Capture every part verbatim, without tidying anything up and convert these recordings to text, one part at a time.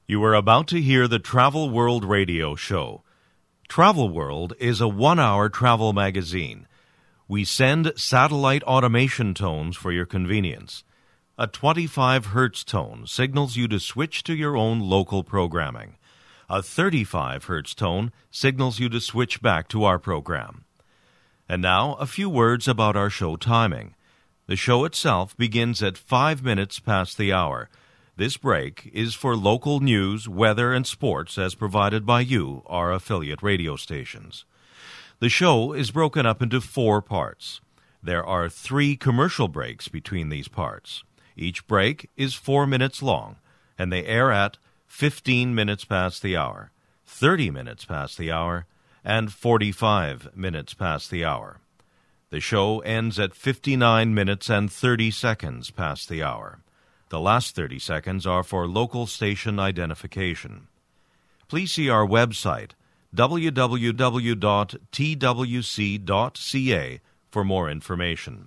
You are about to hear the Travel World Radio Show. Travel World is a one-hour travel magazine. We send satellite automation tones for your convenience. A twenty-five hertz tone signals you to switch to your own local programming. A thirty-five hertz tone signals you to switch back to our program. And now, a few words about our show timing. The show itself begins at five minutes past the hour. This break is for local news, weather, and sports as provided by you, our affiliate radio stations. The show is broken up into four parts. There are three commercial breaks between these parts. Each break is four minutes long, and they air at fifteen minutes past the hour, thirty minutes past the hour, and forty-five minutes past the hour. The show ends at fifty-nine minutes and thirty seconds past the hour. The last thirty seconds are for local station identification. Please see our website, w w w dot t w c dot c a, for more information.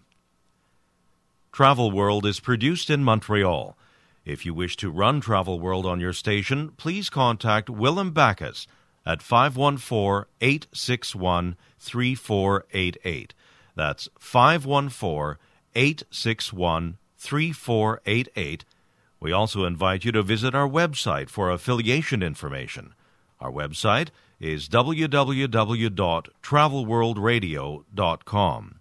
Travel World is produced in Montreal. If you wish to run Travel World on your station, please contact Willem Backus at five one four, eight six one, three four eight eight. That's five one four, eight six one, three four eight eight. We also invite you to visit our website for affiliation information. Our website is w w w dot travel world radio dot com.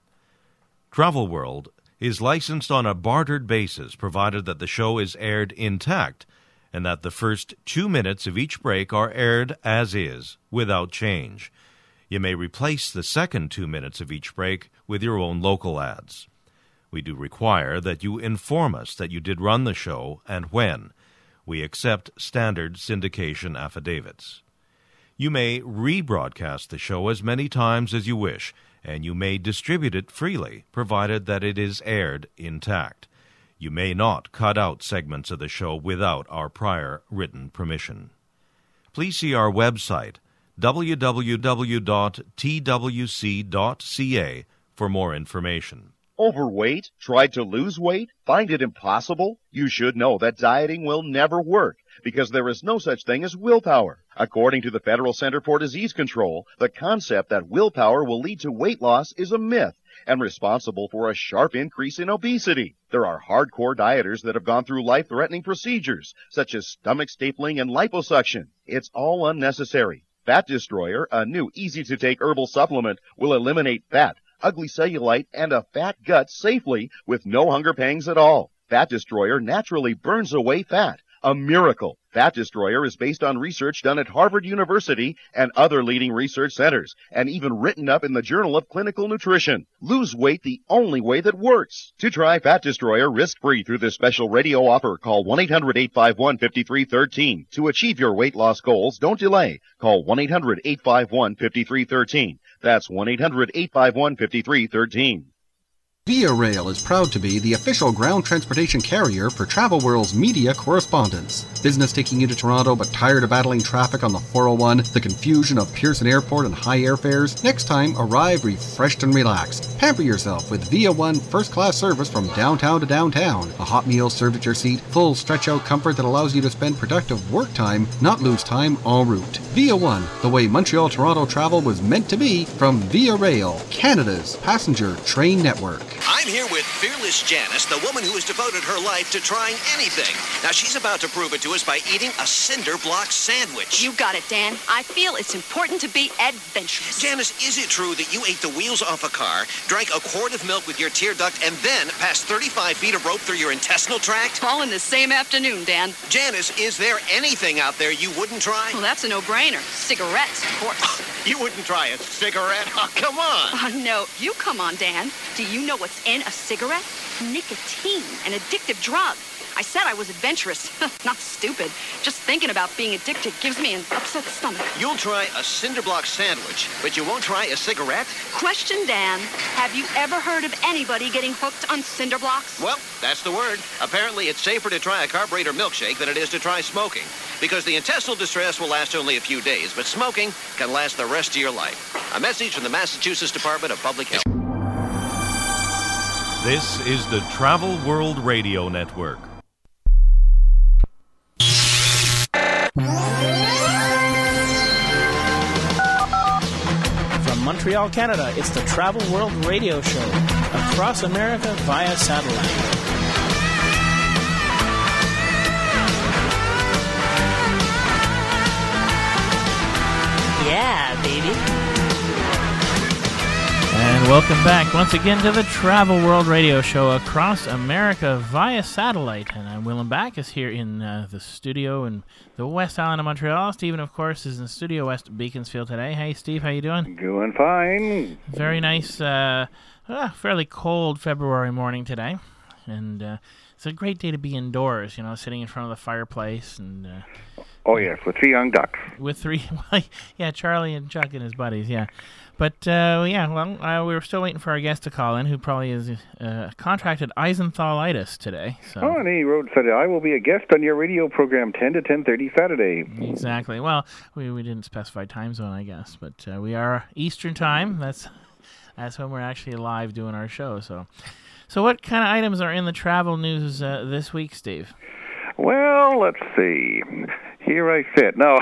Travel World is licensed on a bartered basis, provided that the show is aired intact and that the first two minutes of each break are aired as is, without change. You may replace the second two minutes of each break with your own local ads. We do require that you inform us that you did run the show and when. We accept standard syndication affidavits. You may rebroadcast the show as many times as you wish, and you may distribute it freely, provided that it is aired intact. You may not cut out segments of the show without our prior written permission. Please see our website, w w w dot t w c dot c a, for more information. Overweight? Tried to lose weight? Find it impossible? You should know that dieting will never work because there is no such thing as willpower. According to the Federal Center for Disease Control, the concept that willpower will lead to weight loss is a myth and responsible for a sharp increase in obesity. There are hardcore dieters that have gone through life-threatening procedures such as stomach stapling and liposuction. It's all unnecessary. Fat Destroyer, a new easy-to-take herbal supplement, will eliminate fat, ugly cellulite, and a fat gut safely with no hunger pangs at all. Fat Destroyer naturally burns away fat. A miracle. Fat Destroyer is based on research done at Harvard University and other leading research centers, and even written up in the Journal of Clinical Nutrition. Lose weight the only way that works. To try Fat Destroyer risk-free through this special radio offer, call one eight hundred, eight five one, five three one three. To achieve your weight loss goals, don't delay. Call one eight hundred, eight five one, five three one three. That's one eight hundred, eight five one, five three one three. Via Rail is proud to be the official ground transportation carrier for Travel World's media correspondence. Business taking you to Toronto but tired of battling traffic on the four oh one, the confusion of Pearson Airport and high airfares? Next time, arrive refreshed and relaxed. Pamper yourself with Via One first-class service from downtown to downtown. A hot meal served at your seat, full stretch-out comfort that allows you to spend productive work time, not lose time en route. Via One, the way Montreal-Toronto travel was meant to be, from Via Rail, Canada's passenger train network. I'm here with Fearless Janice, the woman who has devoted her life to trying anything. Now, she's about to prove it to us by eating a cinder block sandwich. You got it, Dan. I feel it's important to be adventurous. Janice, is it true that you ate the wheels off a car, drank a quart of milk with your tear duct, and then passed thirty-five feet of rope through your intestinal tract? All in the same afternoon, Dan. Janice, is there anything out there you wouldn't try? Well, that's a no-brainer. Cigarettes, of course. You wouldn't try a cigarette? Oh, come on. Oh, no. You come on, Dan. Do you know what's in a cigarette? Nicotine, an addictive drug. I said I was adventurous. Not stupid. Just thinking about being addicted gives me an upset stomach. You'll try a cinder block sandwich, but you won't try a cigarette? Question, Dan. Have you ever heard of anybody getting hooked on cinder blocks? Well, that's the word. Apparently, it's safer to try a carburetor milkshake than it is to try smoking, because the intestinal distress will last only a few days, but smoking can last the rest of your life. A message from the Massachusetts Department of Public Health. This is the Travel World Radio Network. From Montreal, Canada, it's the Travel World Radio Show, across America via satellite. Yeah, baby. And welcome back once again to the Travel World Radio Show across America via satellite. And I'm Willem Backus here in uh, the studio in the West Island of Montreal. Stephen, of course, is in Studio West at Beaconsfield today. Hey, Steve, how you doing? Doing fine. Very nice, uh, uh, fairly cold February morning today. And uh, it's a great day to be indoors, you know, sitting in front of the fireplace and... Uh, oh, yes, with three young ducks. With three, yeah, Charlie and Chuck and his buddies, yeah. But, uh, yeah, well, uh, we were still waiting for our guest to call in, who probably is uh, contracted Eisenthalitis today. So. Oh, and he wrote, said, I will be a guest on your radio program ten to ten thirty Saturday. Exactly. Well, we, we didn't specify time zone, I guess, but uh, we are Eastern time. That's that's when we're actually live doing our show. So, so what kind of items are in the travel news uh, this week, Steve? Well, let's see. Here I sit. No.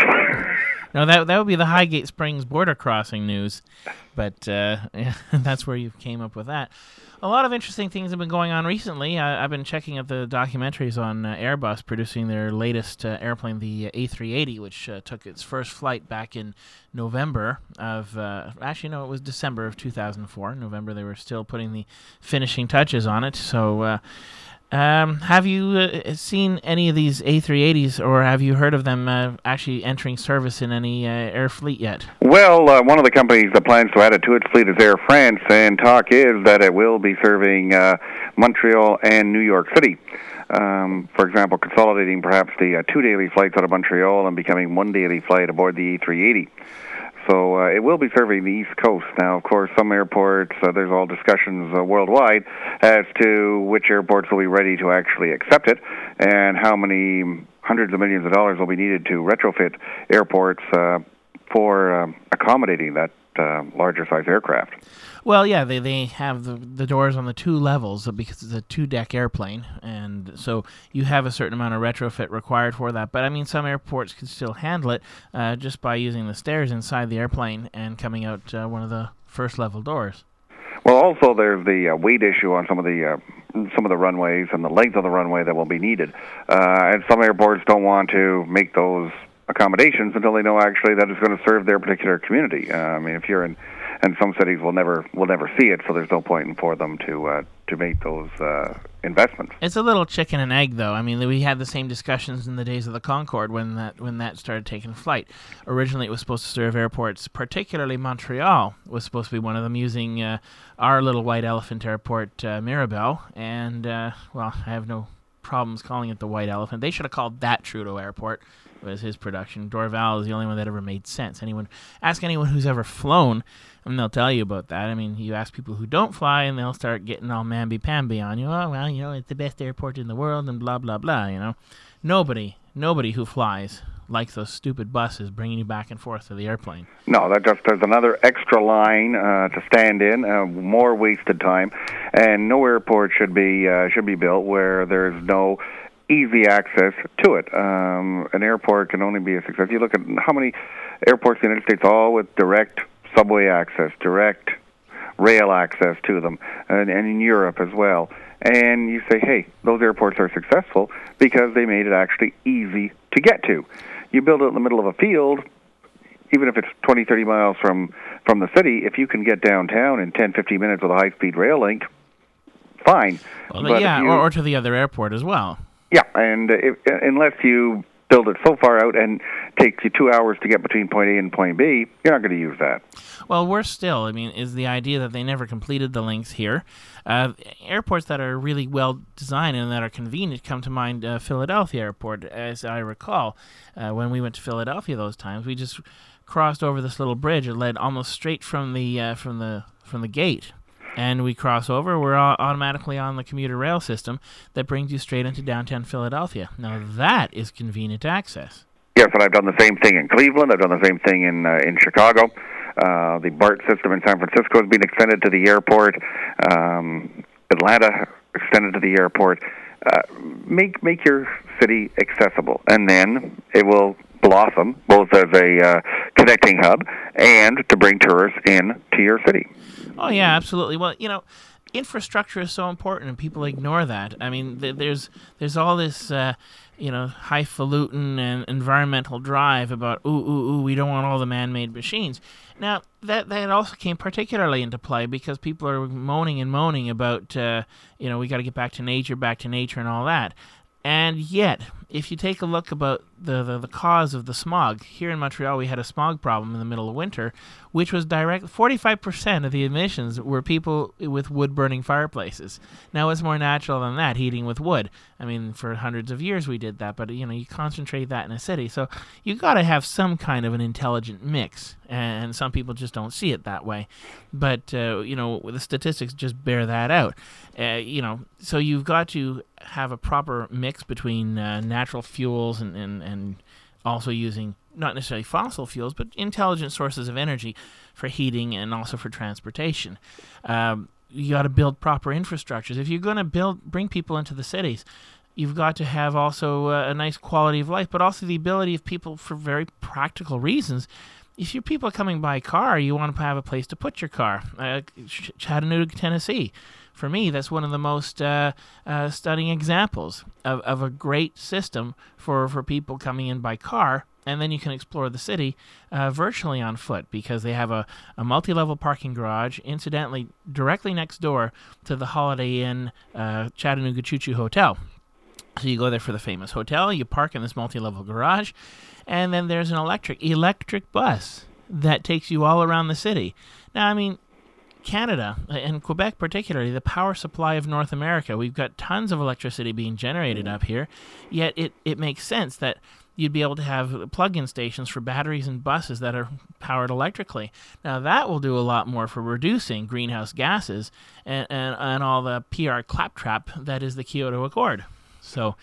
No, that that would be the Highgate Springs border crossing news, but uh, that's where you came up with that. A lot of interesting things have been going on recently. I, I've been checking out the documentaries on uh, Airbus producing their latest uh, airplane, the A three eighty, which uh, took its first flight back in November of, uh, actually no, it was December of two thousand four. November, they were still putting the finishing touches on it, so... Uh, Um, have you uh, seen any of these A three eighties, or have you heard of them uh, actually entering service in any uh, air fleet yet? Well, uh, one of the companies that plans to add it to its fleet is Air France, and talk is that it will be serving uh, Montreal and New York City. Um, for example, consolidating perhaps the uh, two daily flights out of Montreal and becoming one daily flight aboard the A three eighty. So uh, it will be serving the East Coast. Now, of course, some airports, uh, there's all discussions uh, worldwide as to which airports will be ready to actually accept it and how many hundreds of millions of dollars will be needed to retrofit airports uh, for um, accommodating that uh, larger size aircraft. Well, yeah, they, they have the, the doors on the two levels because it's a two-deck airplane, and so you have a certain amount of retrofit required for that. But, I mean, some airports can still handle it uh, just by using the stairs inside the airplane and coming out uh, one of the first-level doors. Well, also there's the uh, weight issue on some of the uh, some of the runways and the length of the runway that will be needed. Uh, and some airports don't want to make those accommodations until they know actually that it's going to serve their particular community. Uh, I mean, if you're in... And some cities will never will never see it, so there's no point in for them to uh, to make those uh, investments. It's a little chicken and egg, though. I mean, we had the same discussions in the days of the Concorde when that when that started taking flight. Originally, it was supposed to serve airports, particularly Montreal was supposed to be one of them, using uh, our little white elephant airport, uh, Mirabel. And uh, well, I have no problems calling it the White Elephant. They should have called that Trudeau Airport. Was his production. Dorval is the only one that ever made sense. Anyone ask anyone who's ever flown, and they'll tell you about that. I mean, you ask people who don't fly, and they'll start getting all mamby-pamby on you. Oh, well, you know, it's the best airport in the world, and blah, blah, blah, you know. Nobody, nobody who flies likes those stupid buses bringing you back and forth to the airplane. No, that just there's another extra line uh, to stand in, uh, more wasted time, and no airport should be uh, should be built where there's no easy access to it. Um, an airport can only be a success. You look at how many airports in the United States, all with direct subway access, direct rail access to them, and, and in Europe as well. And you say, hey, those airports are successful because they made it actually easy to get to. You build it in the middle of a field, even if it's twenty, thirty miles from, from the city, if you can get downtown in ten, fifteen minutes with a high-speed rail link, fine. Well, but yeah, you, or, or to the other airport as well. Yeah, and if, unless you build it so far out and takes you two hours to get between point A and point B, you're not going to use that. Well, worse still, I mean, is the idea that they never completed the links here. Uh, airports that are really well designed and that are convenient come to mind. uh, Philadelphia Airport, as I recall. Uh, when we went to Philadelphia those times, we just crossed over this little bridge. It led almost straight from the uh, from the from the gate. And we cross over, we're automatically on the commuter rail system that brings you straight into downtown Philadelphia. Now that is convenient access. Yes, and I've done the same thing in Cleveland. I've done the same thing in uh, in Chicago. Uh, the BART system in San Francisco has been extended to the airport. Um, Atlanta extended to the airport. Uh, make make your city accessible, and then it will blossom, both as a uh, connecting hub and to bring tourists in to your city. Oh, yeah, absolutely. Well, you know, infrastructure is so important, and people ignore that. I mean, th- there's there's all this, uh, you know, highfalutin and environmental drive about, ooh, ooh, ooh, we don't want all the man-made machines. Now, that that also came particularly into play because people are moaning and moaning about, uh, you know, we got to get back to nature, back to nature and all that. And yet, if you take a look about the, the, the cause of the smog, here in Montreal we had a smog problem in the middle of winter, which was direct, forty-five percent of the emissions were people with wood-burning fireplaces. Now, it's more natural than that, heating with wood. I mean, for hundreds of years we did that, but, you know, you concentrate that in a city. So you got to have some kind of an intelligent mix, and some people just don't see it that way. But, uh, you know, the statistics just bear that out. Uh, you know, so you've got to have a proper mix between uh, natural fuels and, and, and also using not necessarily fossil fuels, but intelligent sources of energy for heating and also for transportation. Um, you got to build proper infrastructures. If you're going to build, bring people into the cities, you've got to have also uh, a nice quality of life, but also the ability of people for very practical reasons. If your people are coming by car, you want to have a place to put your car. Uh, Ch- Chattanooga, Tennessee. For me, that's one of the most uh, uh, stunning examples of, of a great system for, for people coming in by car, and then you can explore the city uh, virtually on foot because they have a, a multi-level parking garage, incidentally, directly next door to the Holiday Inn uh, Chattanooga Choo Choo Hotel. So you go there for the famous hotel, you park in this multi-level garage, and then there's an electric electric bus that takes you all around the city. Now, I mean, Canada, and Quebec particularly, the power supply of North America, we've got tons of electricity being generated up here, yet it, it makes sense that you'd be able to have plug-in stations for batteries and buses that are powered electrically. Now, that will do a lot more for reducing greenhouse gases and, and, and all the P R claptrap that is the Kyoto Accord. So,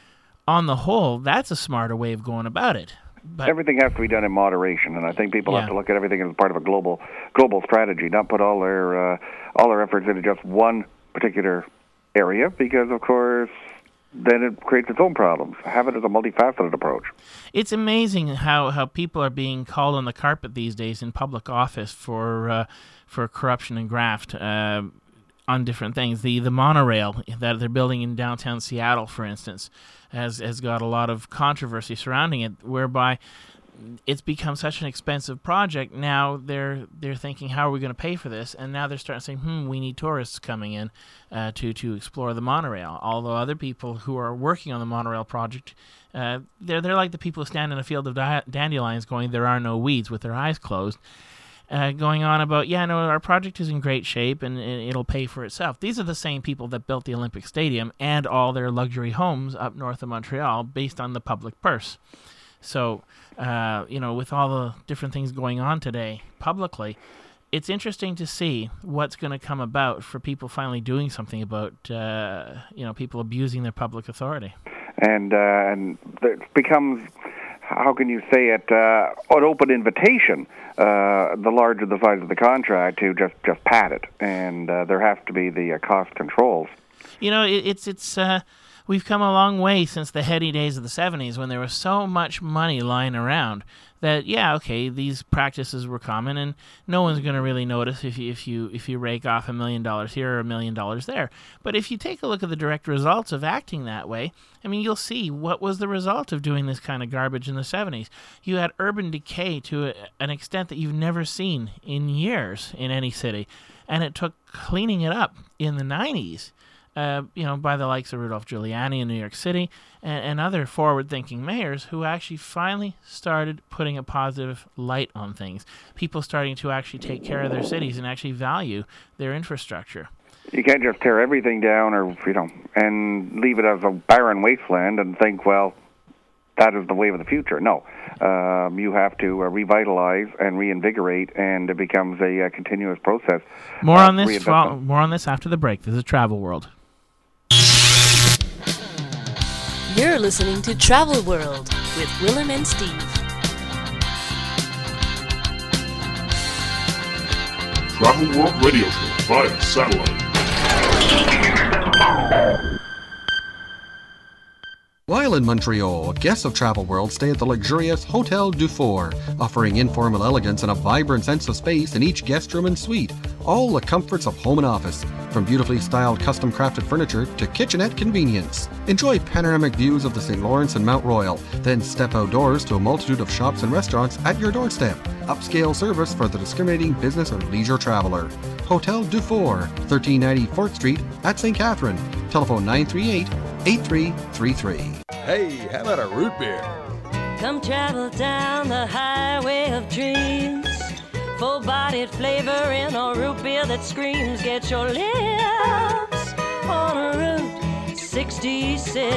on the whole, that's a smarter way of going about it. But everything has to be done in moderation, and I think people yeah. have to look at everything as part of a global global strategy, not put all their uh, all their efforts into just one particular area, because of course then it creates its own problems. Have it as a multifaceted approach. It's amazing how, how people are being called on the carpet these days in public office for uh, for corruption and graft uh, on different things. The the monorail that they're building in downtown Seattle, for instance, has has got a lot of controversy surrounding it, whereby it's become such an expensive project. Now they're they're thinking, how are we going to pay for this? And now they're starting to say, hmm, we need tourists coming in uh, to to explore the monorail. Although other people who are working on the monorail project, uh, they're they're like the people who stand in a field of di- dandelions, going, there are no weeds, with their eyes closed. Uh, going on about, yeah, no, our project is in great shape and, and it'll pay for itself. These are the same people that built the Olympic Stadium and all their luxury homes up north of Montreal based on the public purse. So, uh, you know, with all the different things going on today publicly, it's interesting to see what's going to come about for people finally doing something about, uh, you know, people abusing their public authority. And, uh, and it becomes, how can you say it, uh, an open invitation, uh, the larger the size of the contract, to just, just pad it. And uh, there have to be the uh, cost controls. You know, it, it's, it's, uh, we've come a long way since the heady days of the seventies when there was so much money lying around that, yeah, okay, these practices were common and no one's going to really notice if you, if you if you rake off a million dollars here or a million dollars there. But if you take a look at the direct results of acting that way, I mean, you'll see what was the result of doing this kind of garbage in the seventies. You had urban decay to a, an extent that you've never seen in years in any city, and it took cleaning it up in the nineties. Uh, you know, by the likes of Rudolph Giuliani in New York City and, and other forward-thinking mayors who actually finally started putting a positive light on things. People starting to actually take care of their cities and actually value their infrastructure. You can't just tear everything down, or you know, and leave it as a barren wasteland and think, well, that is the way of the future. No, um, you have to uh, revitalize and reinvigorate, and it becomes a, a continuous process. More on this. Fo- more on this after the break. This is Travel World. You're listening to Travel World with Willem and Steve. Travel World Radio Show via satellite. While in Montreal, guests of Travel World stay at the luxurious Hotel Dufour, offering informal elegance and a vibrant sense of space in each guest room and suite. All the comforts of home and office, from beautifully styled custom-crafted furniture to kitchenette convenience. Enjoy panoramic views of the Saint Lawrence and Mount Royal, then step outdoors to a multitude of shops and restaurants at your doorstep. Upscale service for the discriminating business or leisure traveler. Hotel Dufour, thirteen ninety fourth Street at Saint Catherine. Telephone nine three eight, eight three three three. Hey, how about a root beer? Come travel down the highway of dreams. Full-bodied flavor in a root beer that screams. Get your lips on a Route sixty-six.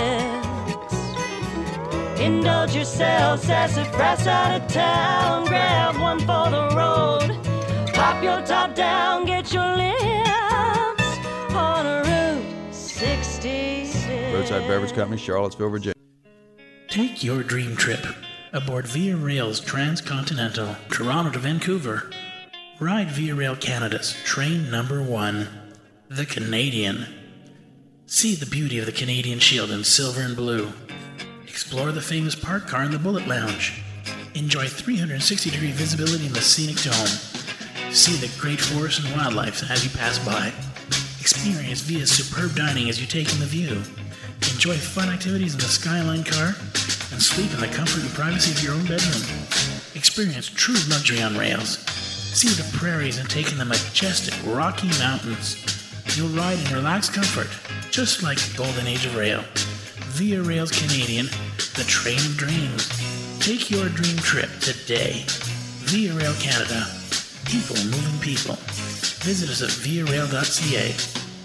Indulge yourself, sassafras out of town. Grab one for the road. Pop your top down, get your lips on a Route sixty-six. Roadside Beverage Company, Charlottesville, Virginia. Take your dream trip aboard Via Rail's Transcontinental, Toronto to Vancouver. Ride Via Rail Canada's train number one, the Canadian. See the beauty of the Canadian Shield in silver and blue. Explore the famous parked car in the Bullet Lounge. Enjoy three hundred sixty degree visibility in the scenic dome. See the great forests and wildlife as you pass by. Experience Via's superb dining as you take in the view. Enjoy fun activities in the Skyline car and sleep in the comfort and privacy of your own bedroom. Experience true luxury on rails. See the prairies and take in the majestic Rocky Mountains. You'll ride in relaxed comfort, just like the golden age of rail. Via Rail's Canadian, the train of dreams. Take your dream trip today. Via Rail Canada. People moving people. Visit us at via rail dot c a.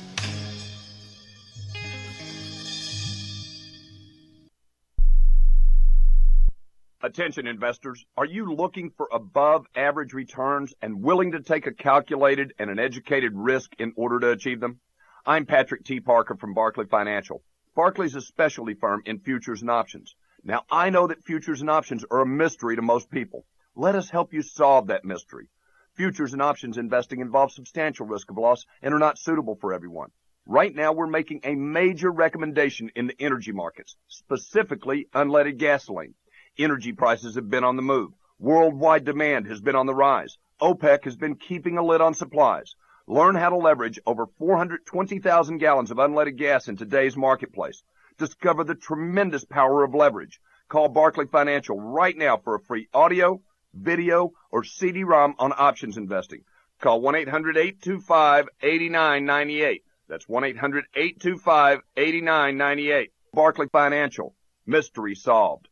Attention investors, are you looking for above average returns and willing to take a calculated and an educated risk in order to achieve them? I'm Patrick T. Parker from Barclay Financial. Barclay's a specialty firm in futures and options. Now, I know that futures and options are a mystery to most people. Let us help you solve that mystery. Futures and options investing involves substantial risk of loss and are not suitable for everyone. Right now, we're making a major recommendation in the energy markets, specifically unleaded gasoline. Energy prices have been on the move. Worldwide demand has been on the rise. OPEC has been keeping a lid on supplies. Learn how to leverage over four hundred twenty thousand gallons of unleaded gas in today's marketplace. Discover the tremendous power of leverage. Call Barclay Financial right now for a free audio, video, or C D ROM on options investing. Call one eight hundred, eight two five, eight nine nine eight. That's one eight hundred, eight two five, eight nine nine eight. Barclay Financial. Mystery solved.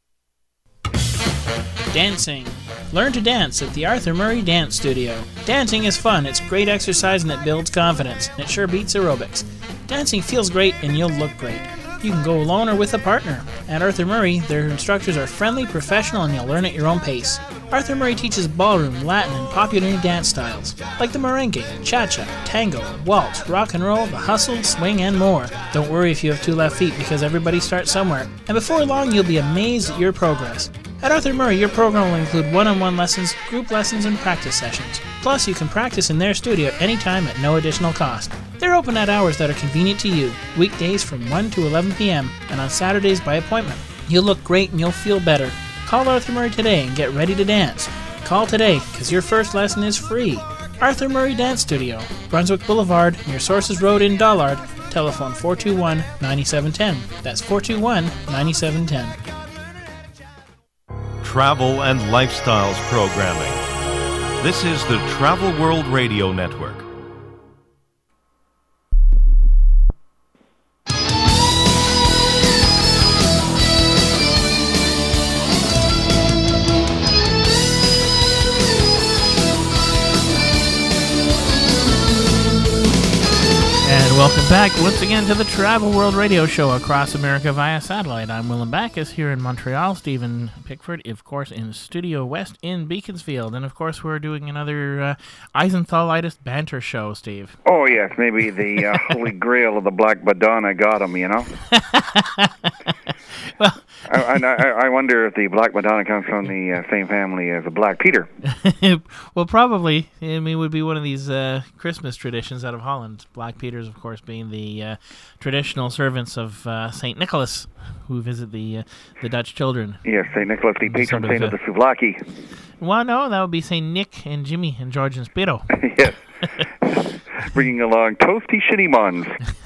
Dancing. Learn to dance at the Arthur Murray Dance Studio. Dancing is fun, it's great exercise, and it builds confidence. It sure beats aerobics. Dancing feels great, and you'll look great. You can go alone or with a partner. At Arthur Murray, their instructors are friendly, professional, and you'll learn at your own pace. Arthur Murray teaches ballroom, Latin, and popular dance styles, like the merengue, cha-cha, tango, waltz, rock and roll, the hustle, swing, and more. Don't worry if you have two left feet, because everybody starts somewhere. And before long, you'll be amazed at your progress. At Arthur Murray, your program will include one-on-one lessons, group lessons, and practice sessions. Plus, you can practice in their studio anytime at no additional cost. They're open at hours that are convenient to you, weekdays from one to eleven p.m., and on Saturdays by appointment. You'll look great and you'll feel better. Call Arthur Murray today and get ready to dance. Call today, because your first lesson is free. Arthur Murray Dance Studio, Brunswick Boulevard, near Sources Road in Dollard. Telephone four two one, nine seven one zero. That's four two one, nine seven one zero. Travel and Lifestyles Programming. This is the Travel World Radio Network. And welcome back once again to the Travel World Radio Show across America via satellite. I'm Willem Backus here in Montreal. Stephen Pickford, of course, in Studio West in Beaconsfield. And, of course, we're doing another uh, Eisenthalitis banter show, Steve. Oh, yes. Maybe the uh, holy grail of the Black Madonna got him, you know? Well, I, I, I wonder if the Black Madonna comes from the uh, same family as the Black Peter. Well, probably. I mean, it would be one of these uh, Christmas traditions out of Holland. Black Peters, of course, being the uh, traditional servants of uh, Saint Nicholas, who visit the uh, the Dutch children. Yes, Saint Nicholas, the patron December saint of the the Souvlaki. Well, no, that would be Saint Nick and Jimmy and George and Spiro. Yes. Bringing along toasty shitty muns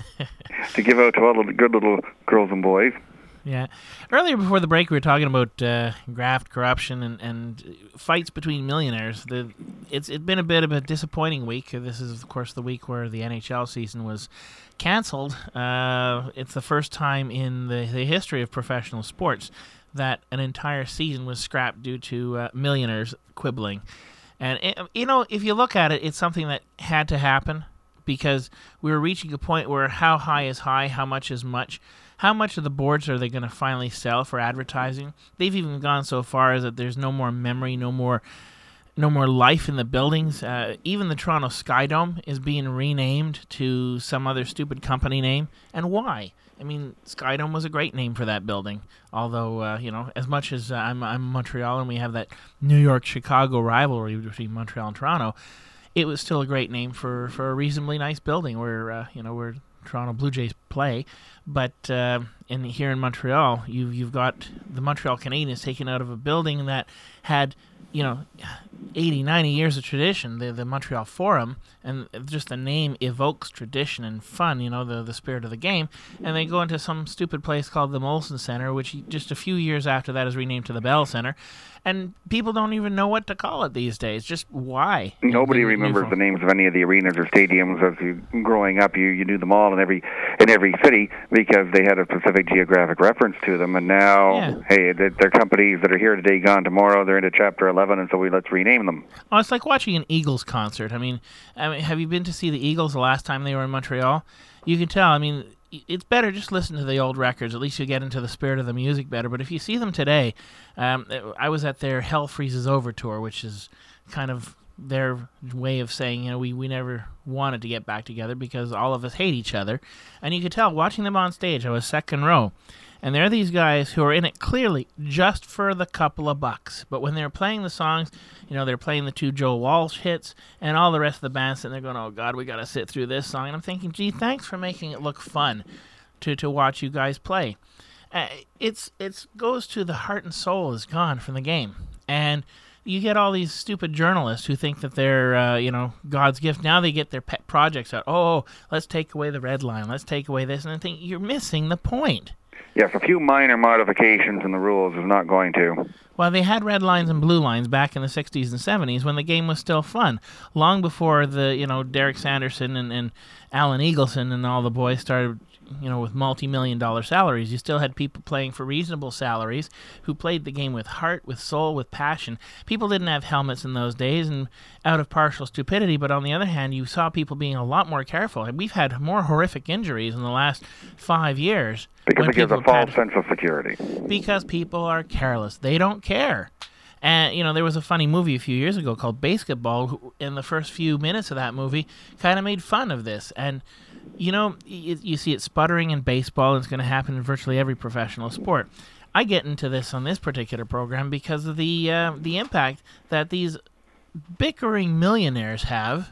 to give out to all of the good little girls and boys. Yeah. Earlier before the break, we were talking about uh, graft, corruption, and, and fights between millionaires. The, it's it's been a bit of a disappointing week. This is, of course, the week where the N H L season was canceled. Uh, it's the first time in the, the history of professional sports that an entire season was scrapped due to uh, millionaires quibbling. And, it, you know, if you look at it, it's something that had to happen because we were reaching a point where how high is high, how much is much. How much of the boards are they going to finally sell for advertising? They've even gone so far as that there's no more memory, no more no more life in the buildings. Uh, even the Toronto Skydome is being renamed to some other stupid company name. And why? I mean, Skydome was a great name for that building. Although, uh, you know, as much as uh, I'm, I'm Montreal and we have that New York-Chicago rivalry between Montreal and Toronto, it was still a great name for, for a reasonably nice building where, uh, you know, where Toronto Blue Jays play. But uh, in here in Montreal, you've, you've got the Montreal Canadiens taken out of a building that had, you know, eighty, ninety years of tradition, the the Montreal Forum, and just the name evokes tradition and fun, you know, the, the spirit of the game, and they go into some stupid place called the Molson Center, which just a few years after that is renamed to the Bell Center, and people don't even know what to call it these days. Just why? Nobody remembers the names of any of the arenas or stadiums. As you growing up, you, you knew them all in every in every city because they had a specific geographic reference to them, and now, yeah. hey, they're companies that are here today, gone tomorrow, they're into Chapter eleven, and so we let's rename them. Oh, it's like watching an Eagles concert. I mean, I mean, have you been to see the Eagles the last time they were in Montreal? You can tell. I mean, it's better just listen to the old records. At least you get into the spirit of the music better. But if you see them today, um, I was at their Hell Freezes Over tour, which is kind of their way of saying, you know, we, we never wanted to get back together because all of us hate each other. And you could tell watching them on stage, I was second row. And there are these guys who are in it clearly just for the couple of bucks. But when they're playing the songs, you know, they're playing the two Joe Walsh hits and all the rest of the bands, and they're going, oh, God, we got to sit through this song. And I'm thinking, gee, thanks for making it look fun to, to watch you guys play. Uh, it's it's goes to the heart and soul is gone from the game. And you get all these stupid journalists who think that they're, uh, you know, God's gift. Now they get their pet projects out. Oh, let's take away the red line. Let's take away this. And I think you're missing the point. Yes, a few minor modifications in the rules is not going to. Well, they had red lines and blue lines back in the sixties and seventies when the game was still fun. Long before the, you know, Derek Sanderson and, and Alan Eagleson and all the boys started, you know, with multi-million dollar salaries. You still had people playing for reasonable salaries who played the game with heart, with soul, with passion. People didn't have helmets in those days and out of partial stupidity, but on the other hand, you saw people being a lot more careful. And we've had more horrific injuries in the last five years. Because it gives a false sense of security. Because people are careless. They don't care. And, you know, there was a funny movie a few years ago called Basketball, and the first few minutes of that movie kind of made fun of this. And, you know, you, you see it sputtering in baseball, and it's going to happen in virtually every professional sport. I get into this on this particular program because of the uh, the impact that these bickering millionaires have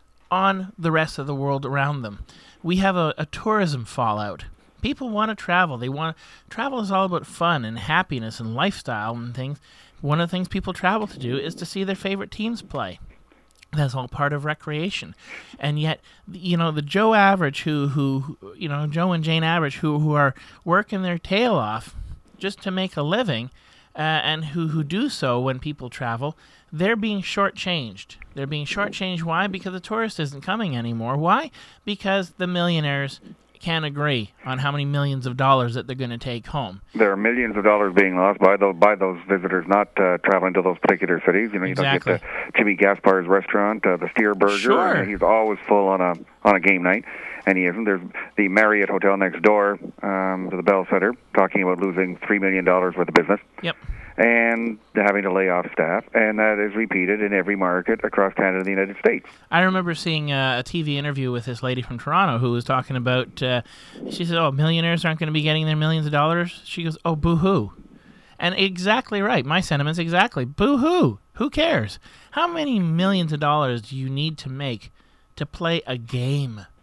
on the rest of the world around them. We have a, a tourism fallout. People want to travel. They want travel is all about fun and happiness and lifestyle and things. One of the things people travel to do is to see their favorite teams play. That's all part of recreation. And yet, you know, the Joe Average who, who you know, Joe and Jane Average who, who are working their tail off just to make a living uh, and who, who do so when people travel, they're being shortchanged. They're being shortchanged. Why? Because the tourist isn't coming anymore. Why? Because the millionaires can't agree on how many millions of dollars that they're going to take home. There are millions of dollars being lost by those by those visitors not uh, traveling to those particular cities. You know, you exactly. don't get the Jimmy Gaspar's restaurant, uh, the Steer Burger. Sure. He's always full on a on a game night, and he isn't. There's the Marriott Hotel next door um, to the Bell Center, talking about losing three million dollars worth of business. Yep. And having to lay off staff, and that is repeated in every market across Canada and the United States. I remember seeing uh, a T V interview with this lady from Toronto who was talking about, uh, she said, oh, millionaires aren't going to be getting their millions of dollars? She goes, oh, boo-hoo. And exactly right. My sentiments exactly. Boo-hoo. Who cares? How many millions of dollars do you need to make to play a game?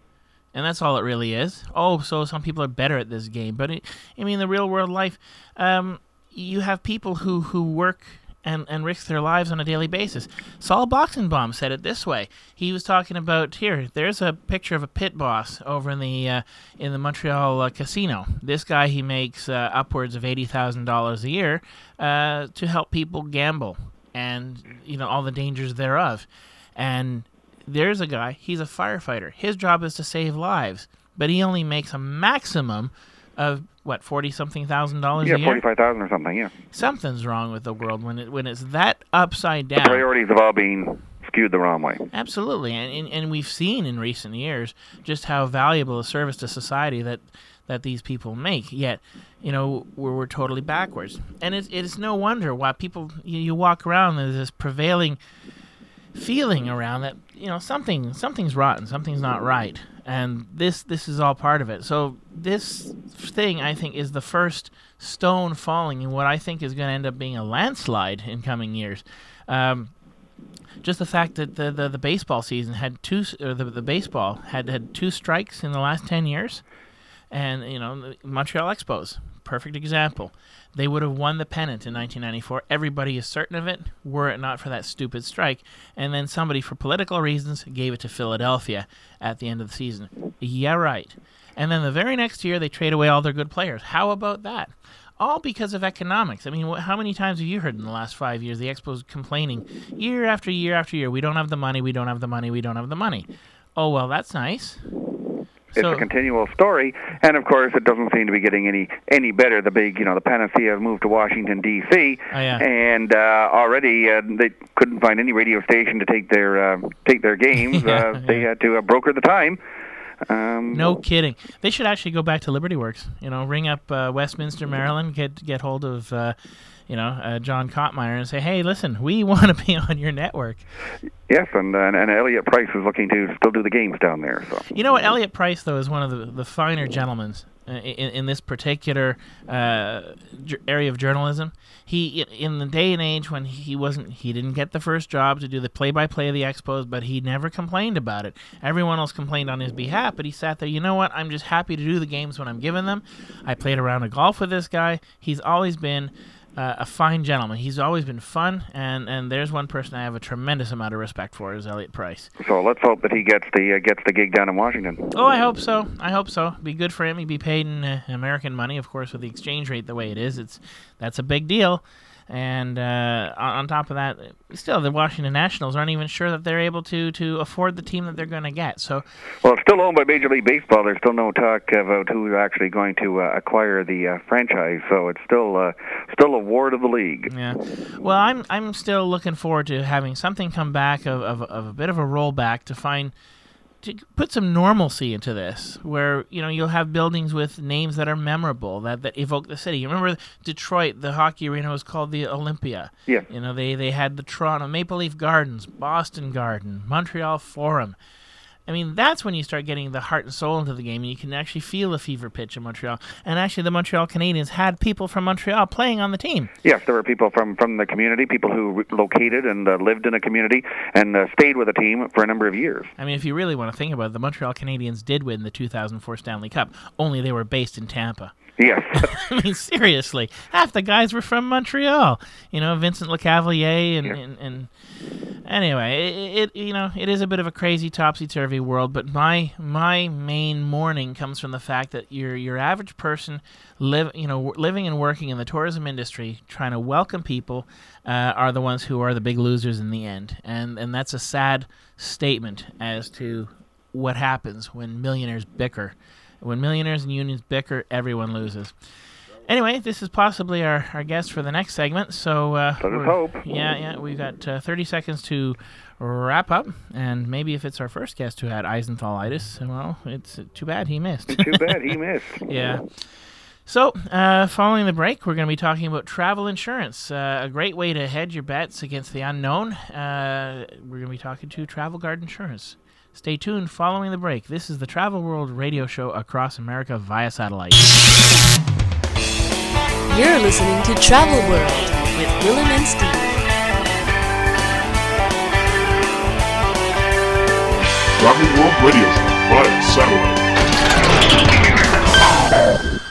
And that's all it really is. Oh, so some people are better at this game. But, it, I mean, in the real world life, um, you have people who, who work and, and risk their lives on a daily basis. Saul Boxenbaum said it this way. He was talking about, here, there's a picture of a pit boss over in the uh, in the Montreal uh, casino. This guy, he makes uh, upwards of eighty thousand dollars a year uh, to help people gamble and, you know, all the dangers thereof. And there's a guy, he's a firefighter. His job is to save lives, but he only makes a maximum of, what, forty-something thousand dollars yeah, a year? Yeah, forty-five thousand dollars or something, yeah. Something's wrong with the world when it when it's that upside down. The priorities have all been skewed the wrong way. Absolutely, and, and and we've seen in recent years just how valuable a service to society that, that these people make, yet, you know, we're, we're totally backwards. And it's, it's no wonder why people, you, you walk around, there's this prevailing feeling around that, you know, something something's rotten, something's not right, and this this is all part of it. So this thing, I think, is the first stone falling in what I think is going to end up being a landslide in coming years. Um, just the fact that the, the, the baseball season had two, or the the baseball had had two strikes in the last ten years, and you know, the Montreal Expos, perfect example. They would have won the pennant in nineteen ninety-four. Everybody is certain of it, were it not for that stupid strike. And then somebody, for political reasons, gave it to Philadelphia at the end of the season. Yeah, right. And then the very next year, they trade away all their good players. How about that? All because of economics. I mean, wh- how many times have you heard in the last five years the Expos complaining year after year after year, we don't have the money, we don't have the money, we don't have the money. Oh, well, that's nice. It's so, a continual story, and of course, it doesn't seem to be getting any any better. The big, you know, the panacea have moved to Washington D C, oh, yeah. and uh, already uh, they couldn't find any radio station to take their uh, take their games. yeah, uh, they yeah. had to uh, broker the time. Um, no kidding. They should actually go back to Liberty Works. You know, ring up uh, Westminster, Maryland, get get hold of. Uh, you know, uh, John Kottmeyer and say, hey, listen, we want to be on your network. Yes, and, and and Elliot Price is looking to still do the games down there. So you know what, Elliot Price, though, is one of the, the finer gentlemen uh, in, in this particular uh, j- area of journalism. He, in the day and age when he wasn't, he didn't get the first job to do the play-by-play of the Expos, but he never complained about it. Everyone else complained on his behalf, but he sat there, you know what, I'm just happy to do the games when I'm given them. I played a round of golf with this guy. He's always been Uh, a fine gentleman. He's always been fun, and, and there's one person I have a tremendous amount of respect for, is Elliot Price. So let's hope that he gets the uh, gets the gig down in Washington. Oh, I hope so. I hope so. Be good for him. He'd be paid in uh, American money, of course, with the exchange rate the way it is. It's that's a big deal. And uh, on, on top of that, still, the Washington Nationals aren't even sure that they're able to, to afford the team that they're going to get. So, well, it's still owned by Major League Baseball. There's still no talk about who's actually going to uh, acquire the uh, franchise. So it's still uh, still a ward of the league. Yeah. Well, I'm I'm still looking forward to having something come back of of, of a bit of a rollback to find. To put some normalcy into this, where, you know, you'll have buildings with names that are memorable, that, that evoke the city. You remember Detroit, the hockey arena was called the Olympia. Yeah. You know, they, they had the Toronto Maple Leaf Gardens, Boston Garden, Montreal Forum. I mean, that's when you start getting the heart and soul into the game, and you can actually feel the fever pitch in Montreal. And actually, the Montreal Canadiens had people from Montreal playing on the team. Yes, there were people from, from the community, people who re- located and uh, lived in a community and uh, stayed with a team for a number of years. I mean, if you really want to think about it, the Montreal Canadiens did win the two thousand four Stanley Cup, only they were based in Tampa. Yes. I mean, seriously, half the guys were from Montreal. You know, Vincent Lecavalier and, yeah. and, and anyway, it, it you know it is a bit of a crazy topsy-turvy world. But my my main mourning comes from the fact that your your average person live you know living and working in the tourism industry, trying to welcome people, uh, are the ones who are the big losers in the end, and and that's a sad statement as to what happens when millionaires bicker. When millionaires and unions bicker, everyone loses. Anyway, this is possibly our, our guest for the next segment. So, uh, let us hope. Yeah, yeah, we've got uh, thirty seconds to wrap up, and maybe if it's our first guest who had Eisenthalitis, well, it's too bad he missed. Too bad he missed. Yeah. So, uh, following the break, we're going to be talking about travel insurance, uh, a great way to hedge your bets against the unknown. Uh, we're going to be talking to Travel Guard Insurance. Stay tuned following the break. This is the Travel World radio show across America via satellite. You're listening to Travel World with Willem and Steve. Travel World Radio Show. via satellite.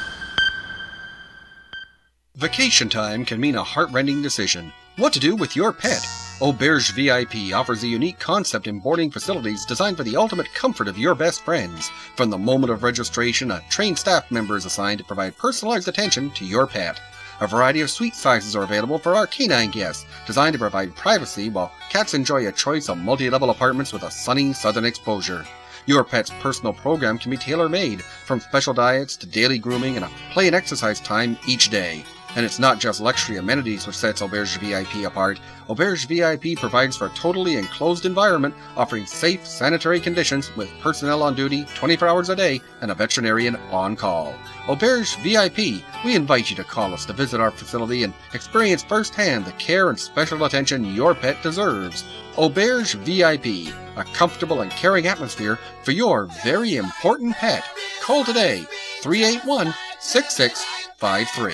Vacation time can mean a heart-rending decision. What to do with your pet? Auberge V I P offers a unique concept in boarding facilities designed for the ultimate comfort of your best friends. From the moment of registration, a trained staff member is assigned to provide personalized attention to your pet. A variety of suite sizes are available for our canine guests, designed to provide privacy while cats enjoy a choice of multi-level apartments with a sunny southern exposure. Your pet's personal program can be tailor-made, from special diets to daily grooming and a play and exercise time each day. And it's not just luxury amenities which sets Auberge V I P apart. Auberge V I P provides for a totally enclosed environment, offering safe, sanitary conditions with personnel on duty twenty-four hours a day and a veterinarian on call. Auberge V I P, we invite you to call us to visit our facility and experience firsthand the care and special attention your pet deserves. Auberge V I P, a comfortable and caring atmosphere for your very important pet. Call today, three eight one, six six five three.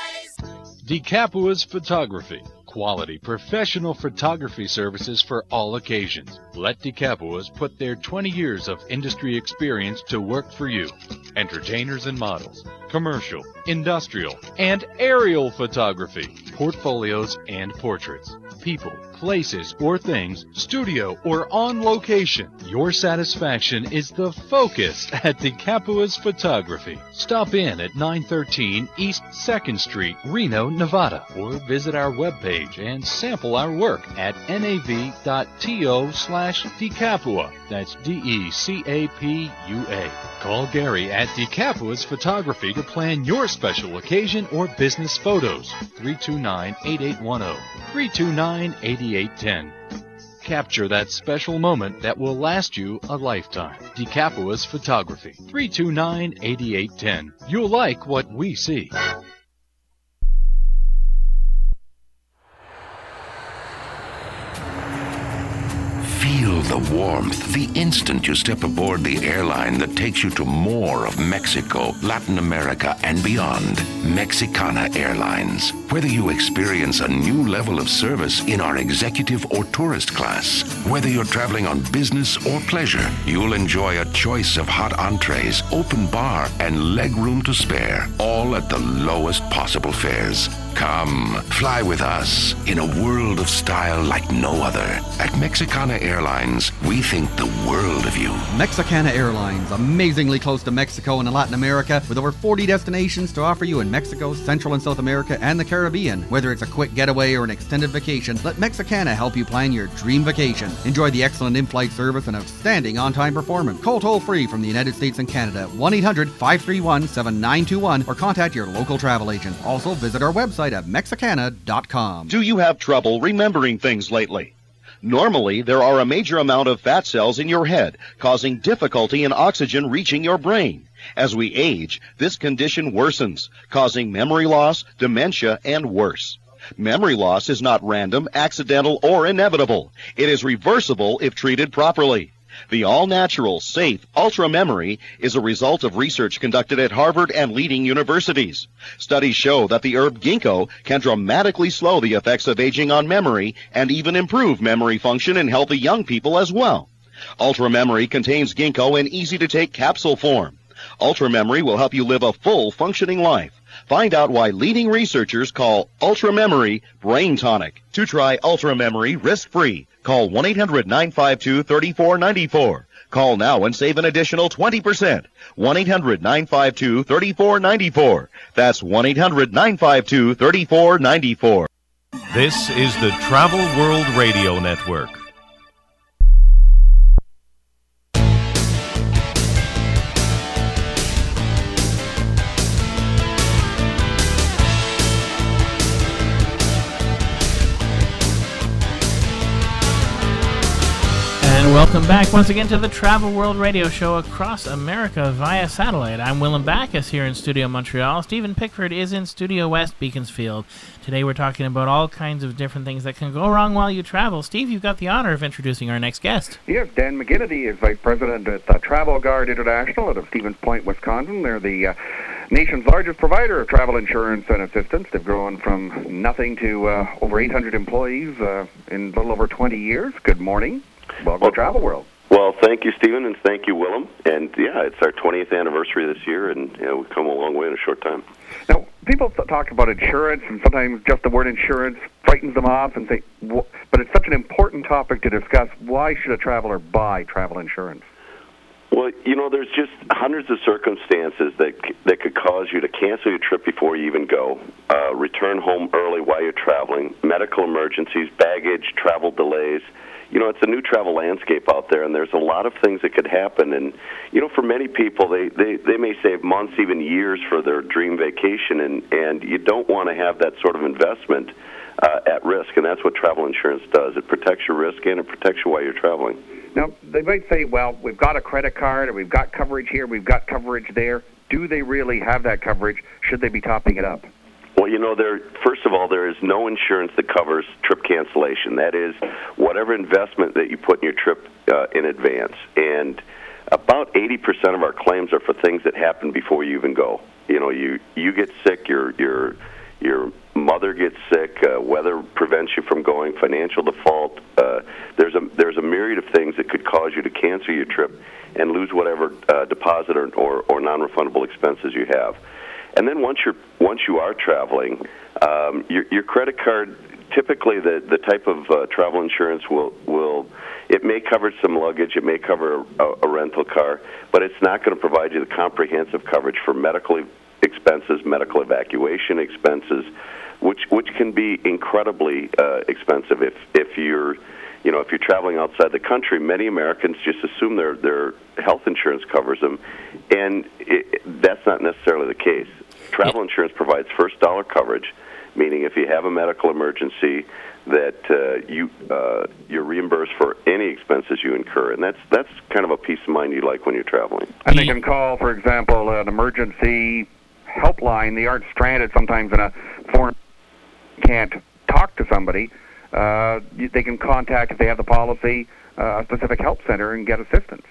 DeCapua's Photography. Quality professional photography services for all occasions. Let DeCapua's put their twenty years of industry experience to work for you. Entertainers and models, commercial, industrial, and aerial photography, portfolios and portraits, people, places, or things, studio or on location. Your satisfaction is the focus at DeCapua's Photography. Stop in at nine thirteen East second Street, Reno, Nevada, or visit our webpage and sample our work at nav.to slash DeCapua. That's D E C A P U A. Call Gary at DeCapua's Photography to plan your special occasion or business photos. three two nine, eight eight one zero. three two nine, eight eight one zero. Capture that special moment that will last you a lifetime. DeCapua's Photography. three two nine, eight eight one zero. You'll like what we see. Feel the warmth the instant you step aboard the airline that takes you to more of Mexico, Latin America, and beyond. Mexicana Airlines. Whether you experience a new level of service in our executive or tourist class, whether you're traveling on business or pleasure, you'll enjoy a choice of hot entrees, open bar, and leg room to spare, all at the lowest possible fares. Come, fly with us in a world of style like no other. At Mexicana Airlines, we think the world of you. Mexicana Airlines, amazingly close to Mexico and Latin America, with over forty destinations to offer you in Mexico, Central and South America, and the Caribbean. Whether it's a quick getaway or an extended vacation, let Mexicana help you plan your dream vacation. Enjoy the excellent in-flight service and outstanding on-time performance. Call toll-free from the United States and Canada, one eight hundred, five three one, seven nine two one, or contact your local travel agent. Also, visit our website at Mexicana dot com. Do you have trouble remembering things lately? Normally, there are a major amount of fat cells in your head, causing difficulty in oxygen reaching your brain. As we age, this condition worsens, causing memory loss, dementia, and worse. Memory loss is not random, accidental, or inevitable. It is reversible if treated properly. The all-natural, safe Ultra Memory is a result of research conducted at Harvard and leading universities. Studies show that the herb ginkgo can dramatically slow the effects of aging on memory and even improve memory function in healthy young people as well. Ultra Memory contains ginkgo in easy-to-take capsule form. Ultra Memory will help you live a full, functioning life. Find out why leading researchers call Ultra Memory Brain Tonic. To try Ultra Memory risk-free, call one eight hundred, nine five two, three four nine four. Call now and save an additional twenty percent. one eight hundred, nine five two, three four nine four. That's one eight hundred, nine five two, three four nine four. This is the Travel World Radio Network. And welcome back once again to the Travel World Radio Show across America via satellite. I'm Willem Backus here in Studio Montreal. Stephen Pickford is in Studio West, Beaconsfield. Today we're talking about all kinds of different things that can go wrong while you travel. Steve, you've got the honor of introducing our next guest. Yes, Dan McGinnity is Vice President at uh, Travel Guard International out of Stevens Point, Wisconsin. They're the uh, nation's largest provider of travel insurance and assistance. They've grown from nothing to uh, over eight hundred employees uh, in a little over twenty years. Good morning. Welcome well, to Travel World. Well, thank you, Stephen, and thank you, Willem. And, yeah, it's our twentieth anniversary this year, and you know, we've come a long way in a short time. Now, people talk about insurance, and sometimes just the word insurance frightens them off, and say, but it's such an important topic to discuss. Why should a traveler buy travel insurance? Well, you know, there's just hundreds of circumstances that that could cause you to cancel your trip before you even go, uh, return home early while you're traveling, medical emergencies, baggage, travel delays. You know, it's a new travel landscape out there, and there's a lot of things that could happen. And, you know, for many people, they, they, they may save months, even years for their dream vacation, and, and you don't want to have that sort of investment uh, at risk, and that's what travel insurance does. It protects your risk, and it protects you while you're traveling. Now, they might say, well, we've got a credit card, or we've got coverage here, we've got coverage there. Do they really have that coverage? Should they be topping it up? Well, you know, there. First of all, there is no insurance that covers trip cancellation. That is, whatever investment that you put in your trip uh, in advance. And about eighty percent of our claims are for things that happen before you even go. You know, you you get sick, your your your mother gets sick, uh, weather prevents you from going, financial default. Uh, there's a there's a myriad of things that could cause you to cancel your trip and lose whatever uh, deposit or, or, or non-refundable expenses you have. And then once you're once you are traveling, um, your your credit card, typically the, the type of uh, travel insurance will will it may cover some luggage, it may cover a, a rental car, but it's not going to provide you the comprehensive coverage for medical expenses, medical evacuation expenses, which which can be incredibly uh, expensive if if you're you know if you're traveling outside the country. Many Americans just assume their their health insurance covers them, and it, that's not necessarily the case. Travel insurance provides first dollar coverage, meaning if you have a medical emergency, that uh, you uh, you're reimbursed for any expenses you incur, and that's that's kind of a peace of mind you like when you're traveling. And they can call, for example, an emergency helpline. They aren't stranded sometimes in a foreign, can't talk to somebody. Uh, they can contact, if they have the policy, uh, a specific help center and get assistance.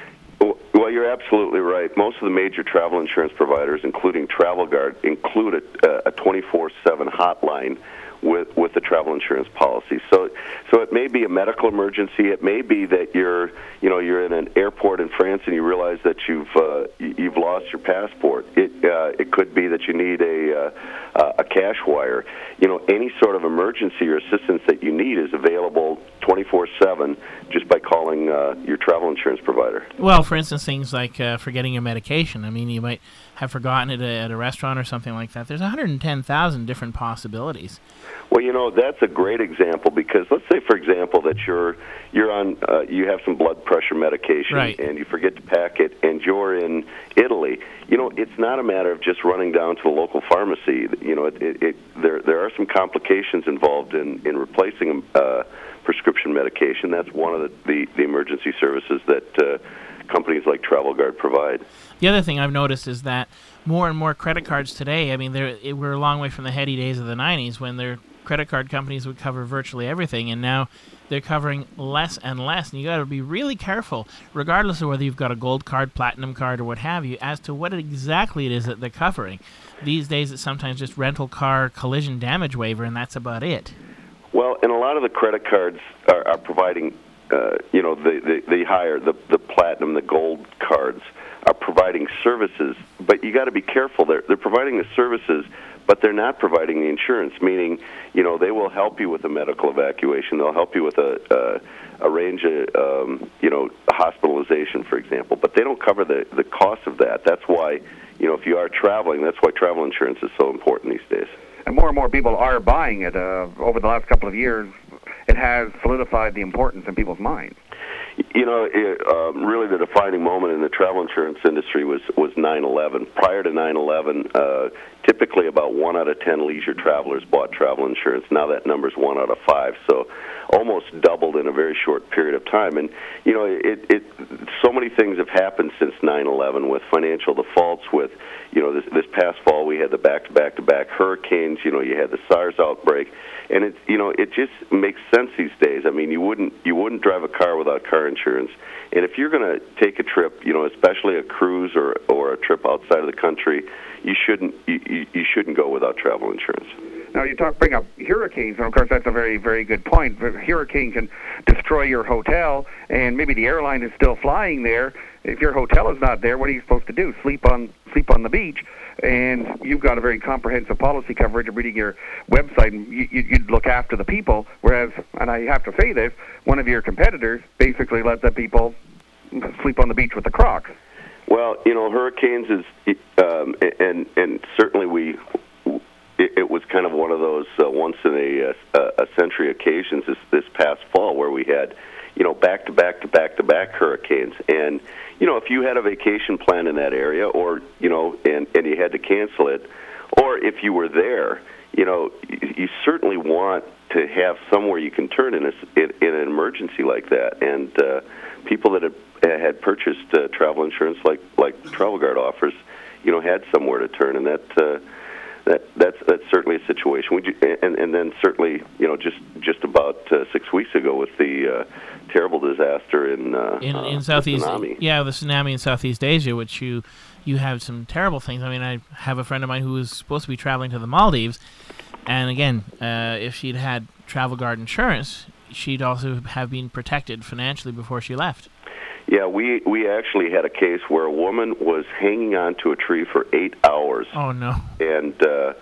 Well, you're absolutely right. Most of the major travel insurance providers, including Travel Guard, include a, a twenty-four seven hotline with with the travel insurance policy. So, so it may be a medical emergency. It may be that you're, you know, you're in an airport in France and you realize that you've uh, you've lost your passport. It uh, it could be that you need a uh, a cash wire. You know, any sort of emergency or assistance that you need is available twenty-four seven just by calling uh, your travel insurance provider. Well, for instance, things like uh, forgetting your medication. I mean, you might have forgotten it at a restaurant or something like that. There's one hundred ten thousand different possibilities. Well, you know, that's a great example because let's say, for example, that you're you're on uh, you have some blood pressure medication right. and you forget to pack it, and you're in Italy. You know, it's not a matter of just running down to the local pharmacy. You know, it, it, it, there there are some complications involved in in replacing uh, prescription medication. That's one of the the, the emergency services that uh, companies like Travel Guard provide. The other thing I've noticed is that more and more credit cards today, I mean, they're, it, we're a long way from the heady days of the nineties when their credit card companies would cover virtually everything, and now they're covering less and less, and you got to be really careful, regardless of whether you've got a gold card, platinum card, or what have you, as to what exactly it is that they're covering. These days it's sometimes just rental car collision damage waiver, and that's about it. Well, and a lot of the credit cards are, are providing, uh, you know, the, the, the higher, the, the platinum, the gold cards are providing services, but you got to be careful. They're, they're providing the services, but they're not providing the insurance, meaning, you know, they will help you with a medical evacuation. They'll help you with a, a, a range of, um, you know, hospitalization, for example, but they don't cover the, the cost of that. That's why, you know, if you are traveling, that's why travel insurance is so important these days. And more and more people are buying it. Uh, over the last couple of years, it has solidified the importance in people's minds. You know, it, um, really the defining moment in the travel insurance industry was, was nine eleven. Prior to nine eleven, uh, typically about one out of ten leisure travelers bought travel insurance. Now that number's one out of five, so almost doubled in a very short period of time. And, you know, it, it so many things have happened since nine eleven with financial defaults, with, you know, this, this past fall we had the back-to-back-to-back hurricanes, you know, you had the SARS outbreak. And it, you know, it just makes sense these days. I mean, you wouldn't you wouldn't drive a car without car insurance. And if you're going to take a trip, you know, especially a cruise or or a trip outside of the country, you shouldn't you, you shouldn't go without travel insurance. Now, you talk, bring up hurricanes, and of course that's a very, very good point. A hurricane can destroy your hotel, and maybe the airline is still flying there. If your hotel is not there, what are you supposed to do? Sleep on sleep on the beach? And you've got a very comprehensive policy coverage of reading your website, and you, you'd look after the people, whereas, and I have to say this, one of your competitors basically let the people sleep on the beach with the Crocs. Well, you know, hurricanes is, um, and and certainly we, it, it was kind of one of those uh, once in a, a, a century occasions this, this past fall where we had, you know, back to back to back to back hurricanes. And, you know, if you had a vacation plan in that area, or, you know, and, and you had to cancel it, or if you were there, you know, you, you certainly want to have somewhere you can turn in, a, in, in an emergency like that. And uh, people that had, had purchased uh, travel insurance like like Travel Guard offers, you know, had somewhere to turn, and that uh, that that's that's certainly a situation. We, and and then certainly, you know, just just about uh, six weeks ago with the uh, terrible disaster in uh, in, in uh, Southeast, the tsunami. yeah, the tsunami in Southeast Asia, which you you have some terrible things. I mean, I have a friend of mine who was supposed to be traveling to the Maldives, and again, uh, if she'd had Travel Guard insurance, she'd also have been protected financially before she left. Yeah, we we actually had a case where a woman was hanging on to a tree for eight hours. Oh, no. And uh,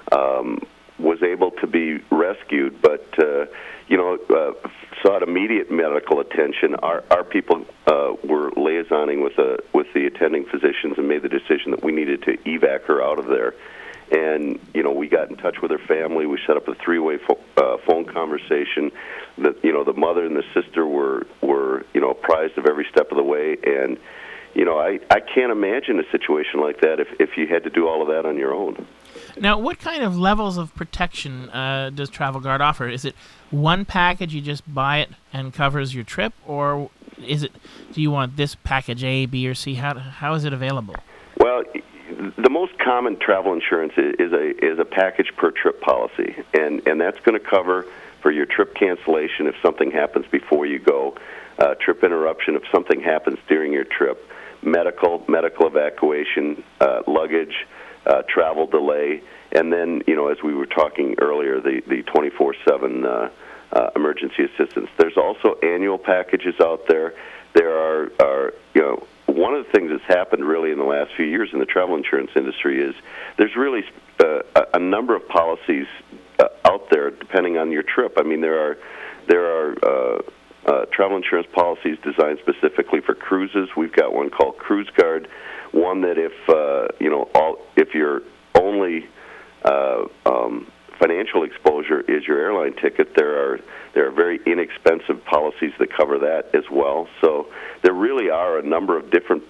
um, was able to be rescued, but, uh, you know, uh, sought immediate medical attention. Our our people uh, were liaisoning with, a, with the attending physicians and made the decision that we needed to evac her out of there. And, you know, we got in touch with her family. We set up a three-way fo- uh, phone conversation. The, you know, the mother and the sister were, were, you know, apprised of every step of the way. And, you know, I, I can't imagine a situation like that if, if you had to do all of that on your own. Now, what kind of levels of protection uh, does Travel Guard offer? Is it one package, you just buy it and covers your trip? Or is it, do you want this package A, B, or C? How, how is it available? Well, the most common travel insurance is a is a package per trip policy, and, and that's going to cover for your trip cancellation if something happens before you go, uh, trip interruption if something happens during your trip, medical, medical evacuation, uh, luggage, uh, travel delay, and then, you know, as we were talking earlier, the, the twenty-four seven uh, uh, emergency assistance. There's also annual packages out there. There are, are, you know, one of the things that's happened really in the last few years in the travel insurance industry is there's really uh, a, a number of policies uh, out there depending on your trip. I mean, there are there are uh, uh, travel insurance policies designed specifically for cruises. We've got one called Cruise Guard, one that if uh, you know all if your only uh, um, financial exposure is your airline ticket, there are there are very inexpensive policies that cover that as well. So there really are a number of different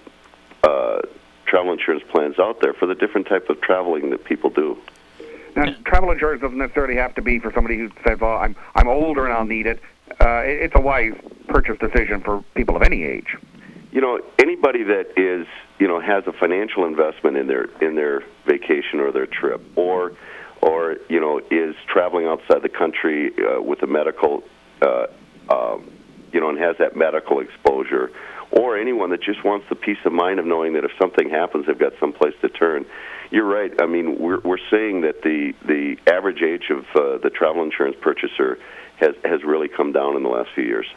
uh, travel insurance plans out there for the different type of traveling that people do. Now, travel insurance doesn't necessarily have to be for somebody who says, "Well, I'm I'm older and I'll need it." Uh, it it's a wise purchase decision for people of any age. You know, anybody that is you know has a financial investment in their in their vacation or their trip, or or, you know, is traveling outside the country uh, with a medical, uh, um, you know, and has that medical exposure, or anyone that just wants the peace of mind of knowing that if something happens, they've got someplace to turn. You're right. I mean, we're we're seeing that the, the average age of uh, the travel insurance purchaser has, has really come down in the last few years.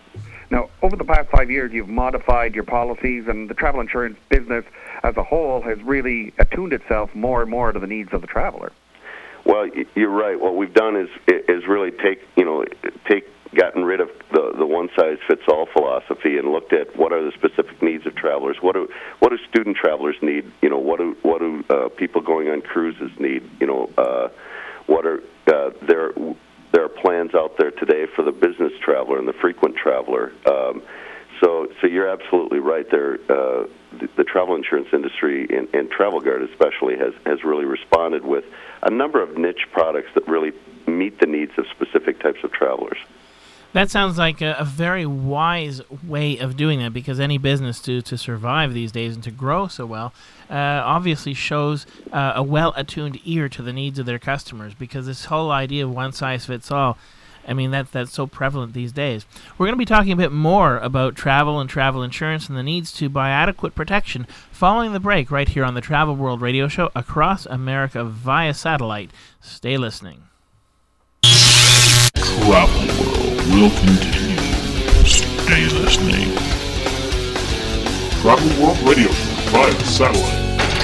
Now, over the past five years, you've modified your policies, and the travel insurance business as a whole has really attuned itself more and more to the needs of the traveler. Well, you're right. What we've done is is really take you know take gotten rid of the the one size fits all philosophy and looked at what are the specific needs of travelers. What do what do student travelers need? You know, what do what do uh, people going on cruises need? You know, uh, what are uh, there there are plans out there today for the business traveler and the frequent traveler. Um, so so you're absolutely right. There, uh, the, the travel insurance industry and, and Travel Guard especially has has really responded with a number of niche products that really meet the needs of specific types of travelers. That sounds like a, a very wise way of doing that, because any business to, to survive these days and to grow so well uh, obviously shows uh, a well-attuned ear to the needs of their customers, because this whole idea of one size fits all, I mean, that that's so prevalent these days. We're going to be talking a bit more about travel and travel insurance and the needs to buy adequate protection following the break right here on the Travel World Radio Show across America via satellite. Stay listening. Travel World will continue. Stay listening. Travel World Radio Show via satellite.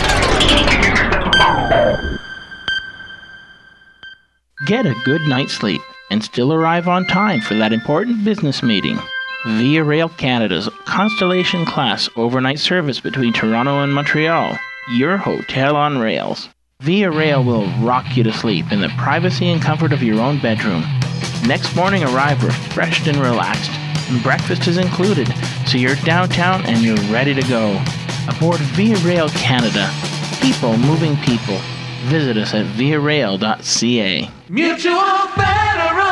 Get a good night's sleep and still arrive on time for that important business meeting. Via Rail Canada's Constellation Class overnight service between Toronto and Montreal. Your hotel on rails. Via Rail will rock you to sleep in the privacy and comfort of your own bedroom. Next morning, arrive refreshed and relaxed. Breakfast is included, so you're downtown and you're ready to go. Aboard Via Rail Canada. People moving people. Visit us at via rail dot c a. Mutual Federal,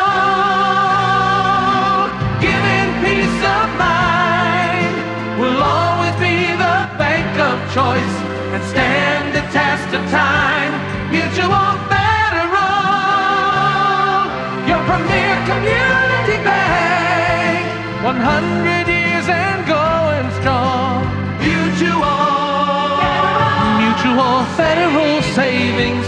giving peace of mind, will always be the bank of choice and stand the test of time. Mutual Federal, your premier community bank, one hundred years and going strong. Mutual, Mutual Federal Savings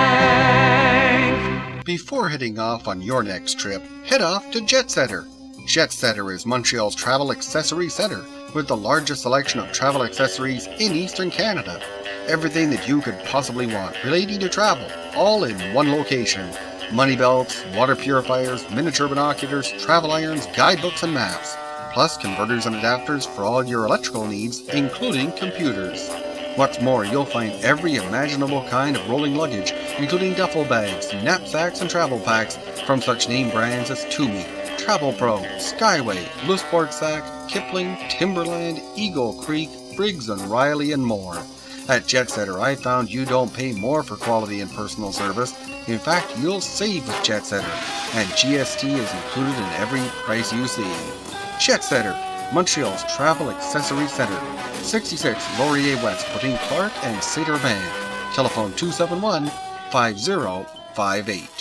Bank. Before heading off on your next trip, head off to JetSetter. JetSetter is Montreal's travel accessory center with the largest selection of travel accessories in Eastern Canada. Everything that you could possibly want relating to travel, all in one location. Money belts, water purifiers, miniature binoculars, travel irons, guidebooks and maps, plus converters and adapters for all your electrical needs, including computers. What's more, you'll find every imaginable kind of rolling luggage, including duffel bags, knapsacks, and travel packs from such name brands as Tumi, Travel Pro, Skyway, Blue Sport Sack, Kipling, Timberland, Eagle Creek, Briggs and Riley, and more. At JetSetter, I found you don't pay more for quality and personal service. In fact, you'll save with JetSetter, and G S T is included in every price you see. JetSetter, Montreal's travel accessory center, sixty-six Laurier West between Clark and Saint Urbain. Telephone two seven one, five zero five eight.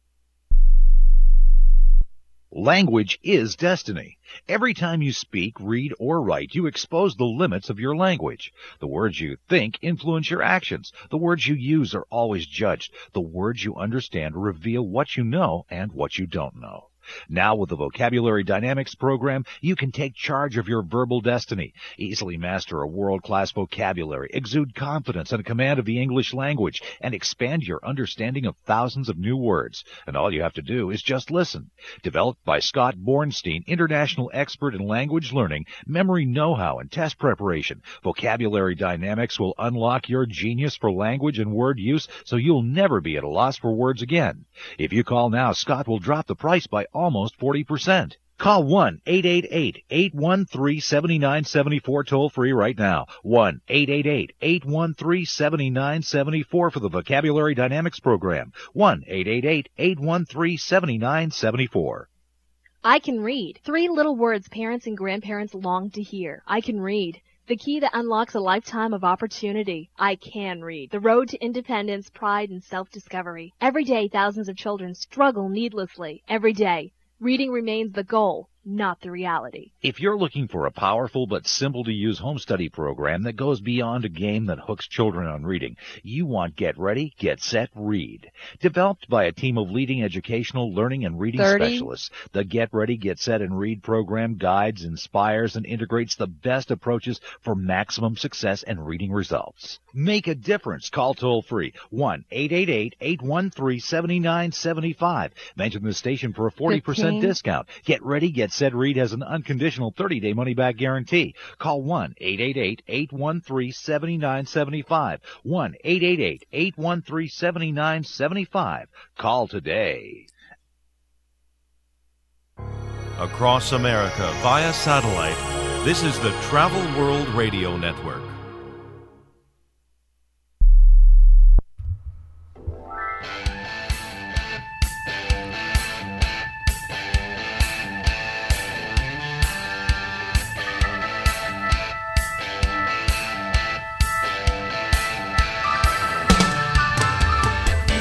Language is destiny. Every time you speak, read, or write, you expose the limits of your language. The words you think influence your actions. The words you use are always judged. The words you understand reveal what you know and what you don't know. Now with the Vocabulary Dynamics program, you can take charge of your verbal destiny, easily master a world-class vocabulary, exude confidence and a command of the English language, and expand your understanding of thousands of new words. And all you have to do is just listen. Developed by Scott Bornstein, international expert in language learning, memory know-how, and test preparation, Vocabulary Dynamics will unlock your genius for language and word use so you'll never be at a loss for words again. If you call now, Scott will drop the price by almost forty percent. Call one eight eight eight, eight one three, seven nine seven four toll free right now. one eight eight eight, eight one three, seven nine seven four for the Vocabulary Dynamics program. one eight eight eight, eight one three, seven nine seven four. I can read. Three little words parents and grandparents long to hear. I can read. The key that unlocks a lifetime of opportunity. I can read. The road to independence, pride, and self-discovery. Every day, thousands of children struggle needlessly. Every day, reading remains the goal, not the reality. If you're looking for a powerful but simple-to-use home study program that goes beyond a game that hooks children on reading, you want Get Ready, Get Set, Read. Developed by a team of leading educational, learning, and reading thirty specialists, the Get Ready, Get Set, and Read program guides, inspires, and integrates the best approaches for maximum success and reading results. Make a difference. Call toll-free one eight eight eight, eight one three, seven nine seven five. Mention the station for a forty percent fifteen discount. Get Ready, Get Set, Read has an unconditional thirty-day money-back guarantee. Call one eight eight eight, eight one three, seven nine seven five. one eight eight eight, eight one three, seven nine seven five. Call today. Across America via satellite, this is the Travel World Radio Network. And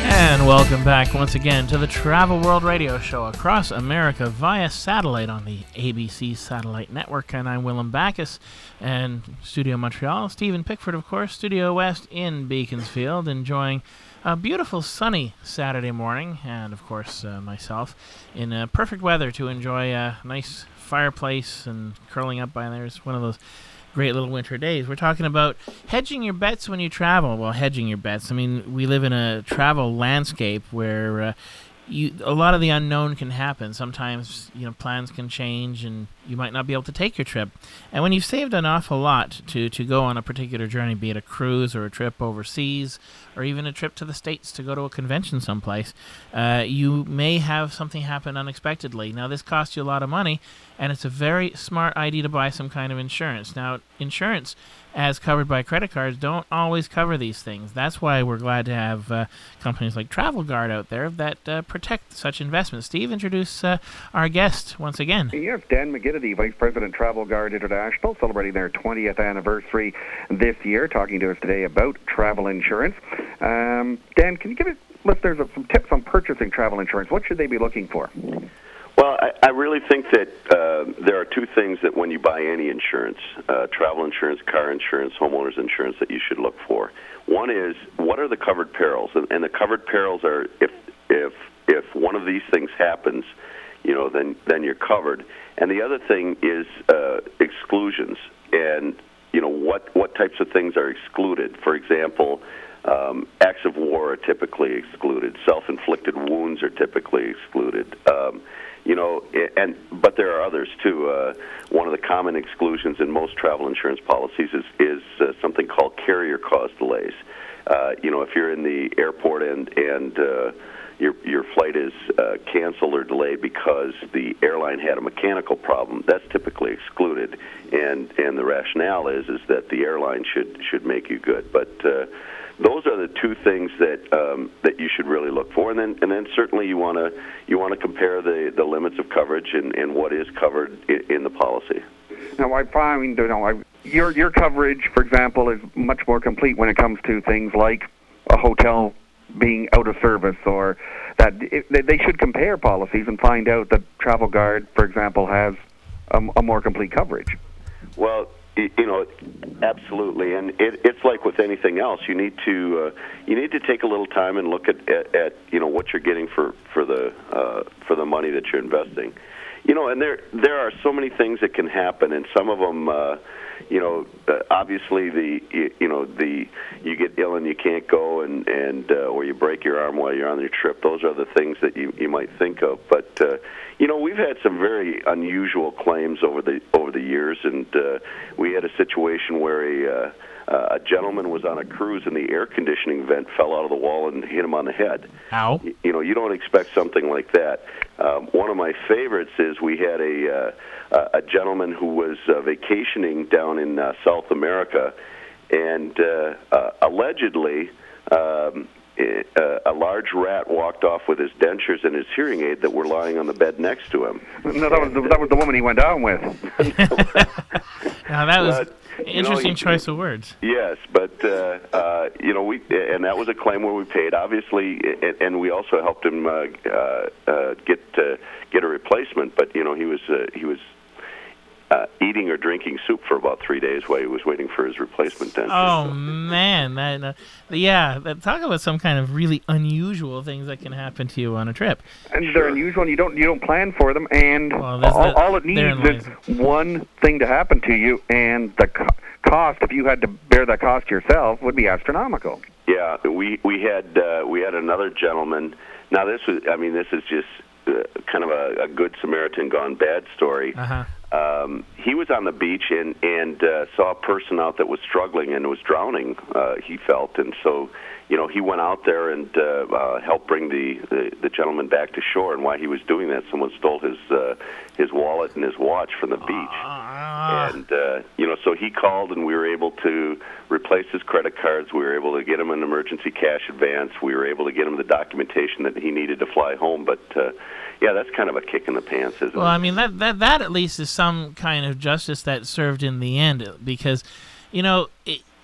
Welcome back once again to the Travel World Radio Show across America via satellite on the A B C Satellite Network. And I'm Willem Backus, and Studio Montreal, Stephen Pickford, of course, Studio West in Beaconsfield, enjoying a beautiful sunny Saturday morning, and of course uh, myself in uh, perfect weather to enjoy a nice fireplace and curling up by there. It's one of those great little winter days. We're talking about hedging your bets when you travel. Well, hedging your bets. I mean, we live in a travel landscape where uh, you a lot of the unknown can happen. Sometimes, you know, plans can change and you might not be able to take your trip. And when you've saved an awful lot to, to go on a particular journey, be it a cruise or a trip overseas or even a trip to the States to go to a convention someplace, uh, you may have something happen unexpectedly. Now, this costs you a lot of money, and it's a very smart idea to buy some kind of insurance. Now, insurance, as covered by credit cards, don't always cover these things. That's why we're glad to have uh, companies like Travel Guard out there that uh, protect such investments. Steve, introduce uh, our guest once again. Yes, Dan McGinnity, Vice President, Travel Guard International, celebrating their twentieth anniversary this year, talking to us today about travel insurance. Um, Dan, can you give us listeners some tips on purchasing travel insurance? What should they be looking for? Well, I, I really think that uh, there are two things that when you buy any insurance, uh, travel insurance, car insurance, homeowners insurance, that you should look for. One is, what are the covered perils? And, and the covered perils are, if if if one of these things happens, you know, then then you're covered. And the other thing is uh, exclusions, and you know what what types of things are excluded. For example, um, acts of war are typically excluded. Self-inflicted wounds are typically excluded. Um, You know, and but there are others too. Uh, one of the common exclusions in most travel insurance policies is is uh, something called carrier-caused delays. Uh, you know, if you're in the airport and and uh, your your flight is uh, canceled or delayed because the airline had a mechanical problem, that's typically excluded. And and the rationale is is that the airline should should make you good, but uh, those are the two things that um, that you should really look for, and then and then certainly you want to you want to compare the, the limits of coverage and, and what is covered in, in the policy. Now, I find you know I, your your coverage, for example, is much more complete when it comes to things like a hotel being out of service, or that it, they should compare policies and find out that Travel Guard, for example, has a, a more complete coverage. Well, you know, absolutely, and it, it's like with anything else. You need to uh, you need to take a little time and look at, at, at you know what you're getting for for the uh, for the money that you're investing. You know, and there there are so many things that can happen, and some of them, uh, you know, uh, obviously the you, you know the you get ill and you can't go, and and uh, or you break your arm while you're on your trip. Those are the things that you you might think of, but. Uh, You know, we've had some very unusual claims over the over the years, and uh, we had a situation where a uh, uh, a gentleman was on a cruise and the air conditioning vent fell out of the wall and hit him on the head. Ow! You, you know, you don't expect something like that. Um, one of my favorites is we had a uh, a gentleman who was uh, vacationing down in uh, South America, and uh, uh, allegedly. Um, Uh, a large rat walked off with his dentures and his hearing aid that were lying on the bed next to him. No, that was the, that was the woman he went down with. Now that was but, interesting know, choice of words. Yes, but uh, uh, you know, we and that was a claim where we paid, obviously, and, and we also helped him uh, uh, uh, get uh, get a replacement. But you know, he was uh, he was. Uh, eating or drinking soup for about three days while he was waiting for his replacement dentures. Oh, man. That, uh, yeah, that, talk about some kind of really unusual things that can happen to you on a trip. And they're unusual, and you don't you don't plan for them, and well, all, that, all it needs is one thing to happen to you, and the co- cost, if you had to bear that cost yourself, would be astronomical. Yeah, we, we had uh, we had another gentleman. Now, this was, I mean, this is just uh, kind of a, a good Samaritan gone bad story. Uh-huh. Um, he was on the beach and, and uh, saw a person out that was struggling and was drowning, uh, he felt. And so, you know, he went out there and uh, uh, helped bring the, the, the gentleman back to shore. And while he was doing that, someone stole his uh, his wallet and his watch from the beach. Uh. And, uh, you know, so he called and we were able to replace his credit cards. We were able to get him an emergency cash advance. We were able to get him the documentation that he needed to fly home. But, uh, yeah, that's kind of a kick in the pants, isn't well, it? Well, I mean, that, that that at least is some kind of justice that served in the end, because, you know, it,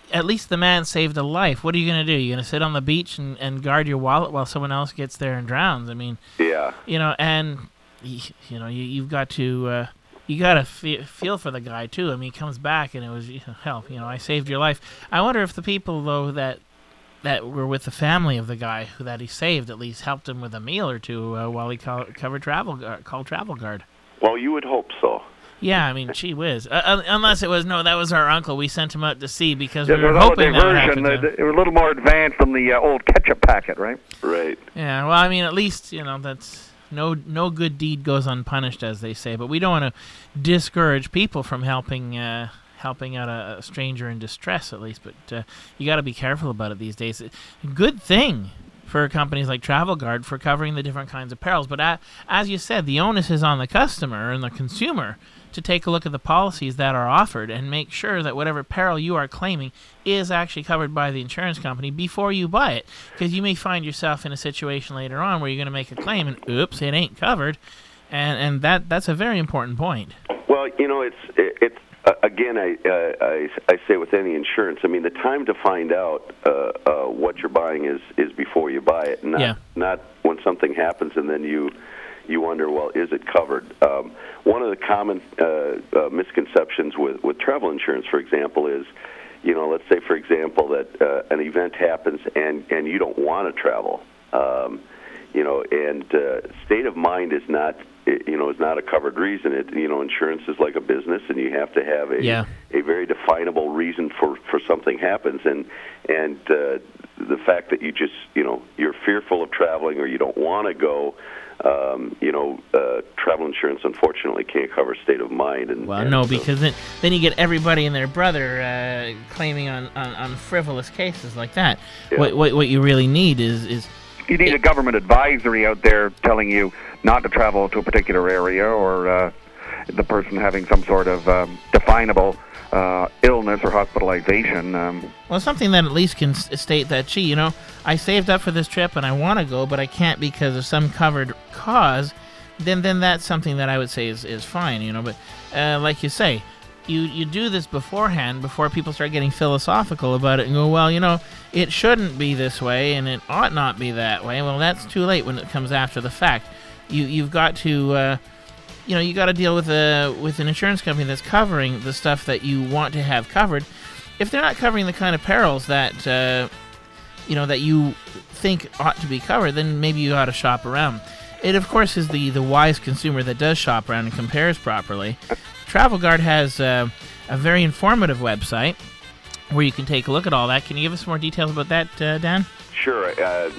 at least the man saved a life. What are you going to do? You're going to sit on the beach and, and guard your wallet while someone else gets there and drowns? I mean, yeah, you know, and you know, you, you've got to uh, you got to fe- feel for the guy too. I mean, he comes back and it was you know, hell. You know, I saved your life. I wonder if the people though that that were with the family of the guy who that he saved at least helped him with a meal or two uh, while he call, covered travel uh, called travel guard. Well, you would hope so. Yeah, I mean, gee whiz. Uh, unless it was, no, that was our uncle. We sent him out to sea because yeah, we were there was hoping that would happen to him. They were a little more advanced than the uh, old ketchup packet, right? Right. Yeah, well, I mean, at least, you know, that's no no good deed goes unpunished, as they say. But we don't want to discourage people from helping uh, helping out a, a stranger in distress, at least. But uh, you got to be careful about it these days. Good thing for companies like Travel Guard for covering the different kinds of perils. But uh, as you said, the onus is on the customer and the consumer to take a look at the policies that are offered and make sure that whatever peril you are claiming is actually covered by the insurance company before you buy it. Because you may find yourself in a situation later on where you're going to make a claim and, oops, it ain't covered. And and that that's a very important point. Well, you know, it's it's uh, again, I, uh, I I say with any insurance, I mean, the time to find out uh, uh, what you're buying is, is before you buy it, not yeah. not when something happens and then you you wonder, well, is it covered? Um, one of the common uh, uh, misconceptions with, with travel insurance, for example, is, you know, let's say, for example, that uh, an event happens and, and you don't want to travel. Um, you know, and uh, state of mind is not, you know, is not a covered reason. It, you know, insurance is like a business, and you have to have a yeah. a very definable reason for, for something happens. And and uh, the fact that you just, you know, you're fearful of traveling or you don't want to go. Um, you know, uh, travel insurance unfortunately can't cover state of mind. And, well, and no, so, because then, then you get everybody and their brother uh, claiming on, on, on frivolous cases like that. Yeah. What, what what you really need is is you need a government advisory out there telling you not to travel to a particular area, or uh, the person having some sort of um, definable uh, illness or hospitalization. Um, well, something that at least can s- state that, gee, you know, I saved up for this trip and I want to go, but I can't because of some covered cause. Then, then that's something that I would say is, is fine, you know. But uh, like you say, you you do this beforehand before people start getting philosophical about it and go, well, you know, it shouldn't be this way and it ought not be that way. Well, that's too late when it comes after the fact. You you've got to. Uh, You know, you got to deal with a with an insurance company that's covering the stuff that you want to have covered. If they're not covering the kind of perils that uh, you know that you think ought to be covered, then maybe you ought to shop around. It, of course, is the the wise consumer that does shop around and compares properly. Travel Guard has uh, a very informative website where you can take a look at all that. Can you give us some more details about that, uh, Dan? Sure. Uh,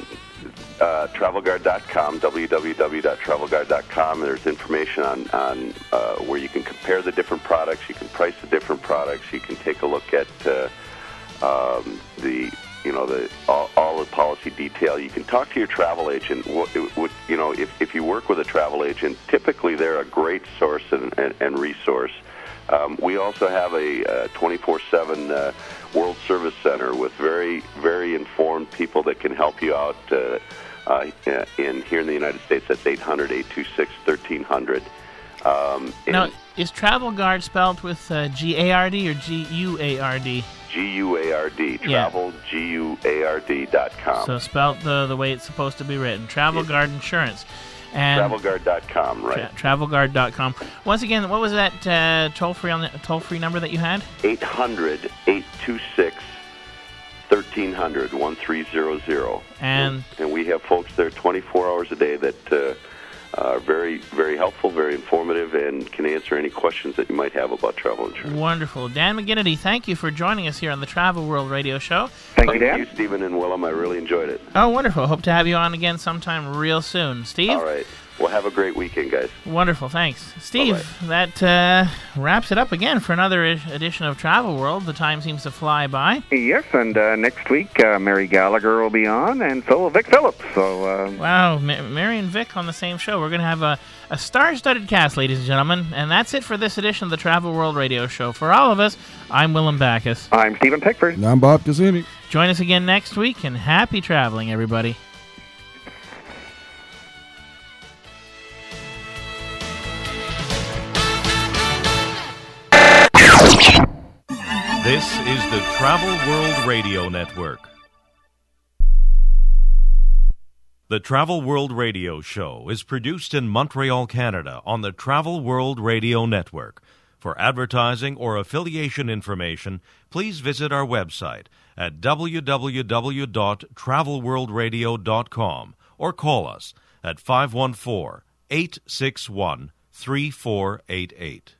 uh, travel guard dot com, w w w dot travel guard dot com. There's information on, on uh, where you can compare the different products, you can price the different products, you can take a look at uh, um, the, you know, the all, all the policy detail. You can talk to your travel agent. What, what, you know, if, if you work with a travel agent, typically they're a great source and, and, and resource. Um, we also have a twenty-four seven uh, World Service Center with very, very informed people that can help you out. Uh, uh, in here in the United States, that's eight hundred, eight two six, one three zero zero. Um, now, is Travel Guard spelled with uh, G A R D or G U A R D? G U A R D. Travel, yeah. G U A R D dot com. So spelled the, the way it's supposed to be written. Travel yeah. Guard Insurance. And travel guard dot com, right? Tra- travel guard dot com. Once again, what was that uh, toll free on the toll free number that you had? eight hundred, eight two six, one three zero zero, one three zero zero. And and we have folks there twenty-four hours a day that uh, are very, very helpful, very informative, and can answer any questions that you might have about travel insurance. Wonderful. Dan McGinnity, thank you for joining us here on the Travel World Radio Show. Thank you, Dan. Thank you, Stephen and Willem. I really enjoyed it. Oh, wonderful. Hope to have you on again sometime real soon. Steve? All right. Well, have a great weekend, guys. Wonderful. Thanks. Steve, Bye-bye. that uh, wraps it up again for another edition of Travel World. The time seems to fly by. Yes, and uh, next week, uh, Mary Gallagher will be on, and so will Vic Phillips. So, uh... Wow, Ma- Mary and Vic on the same show. We're going to have a, a star-studded cast, ladies and gentlemen. And that's it for this edition of the Travel World Radio Show. For all of us, I'm Willem Backus. I'm Stephen Pickford. And I'm Bob Cassini. Join us again next week, and happy traveling, everybody. This is the Travel World Radio Network. The Travel World Radio Show is produced in Montreal, Canada on the Travel World Radio Network. For advertising or affiliation information, please visit our website at w w w dot travel world radio dot com or call us at five one four, eight six one, three four eight eight.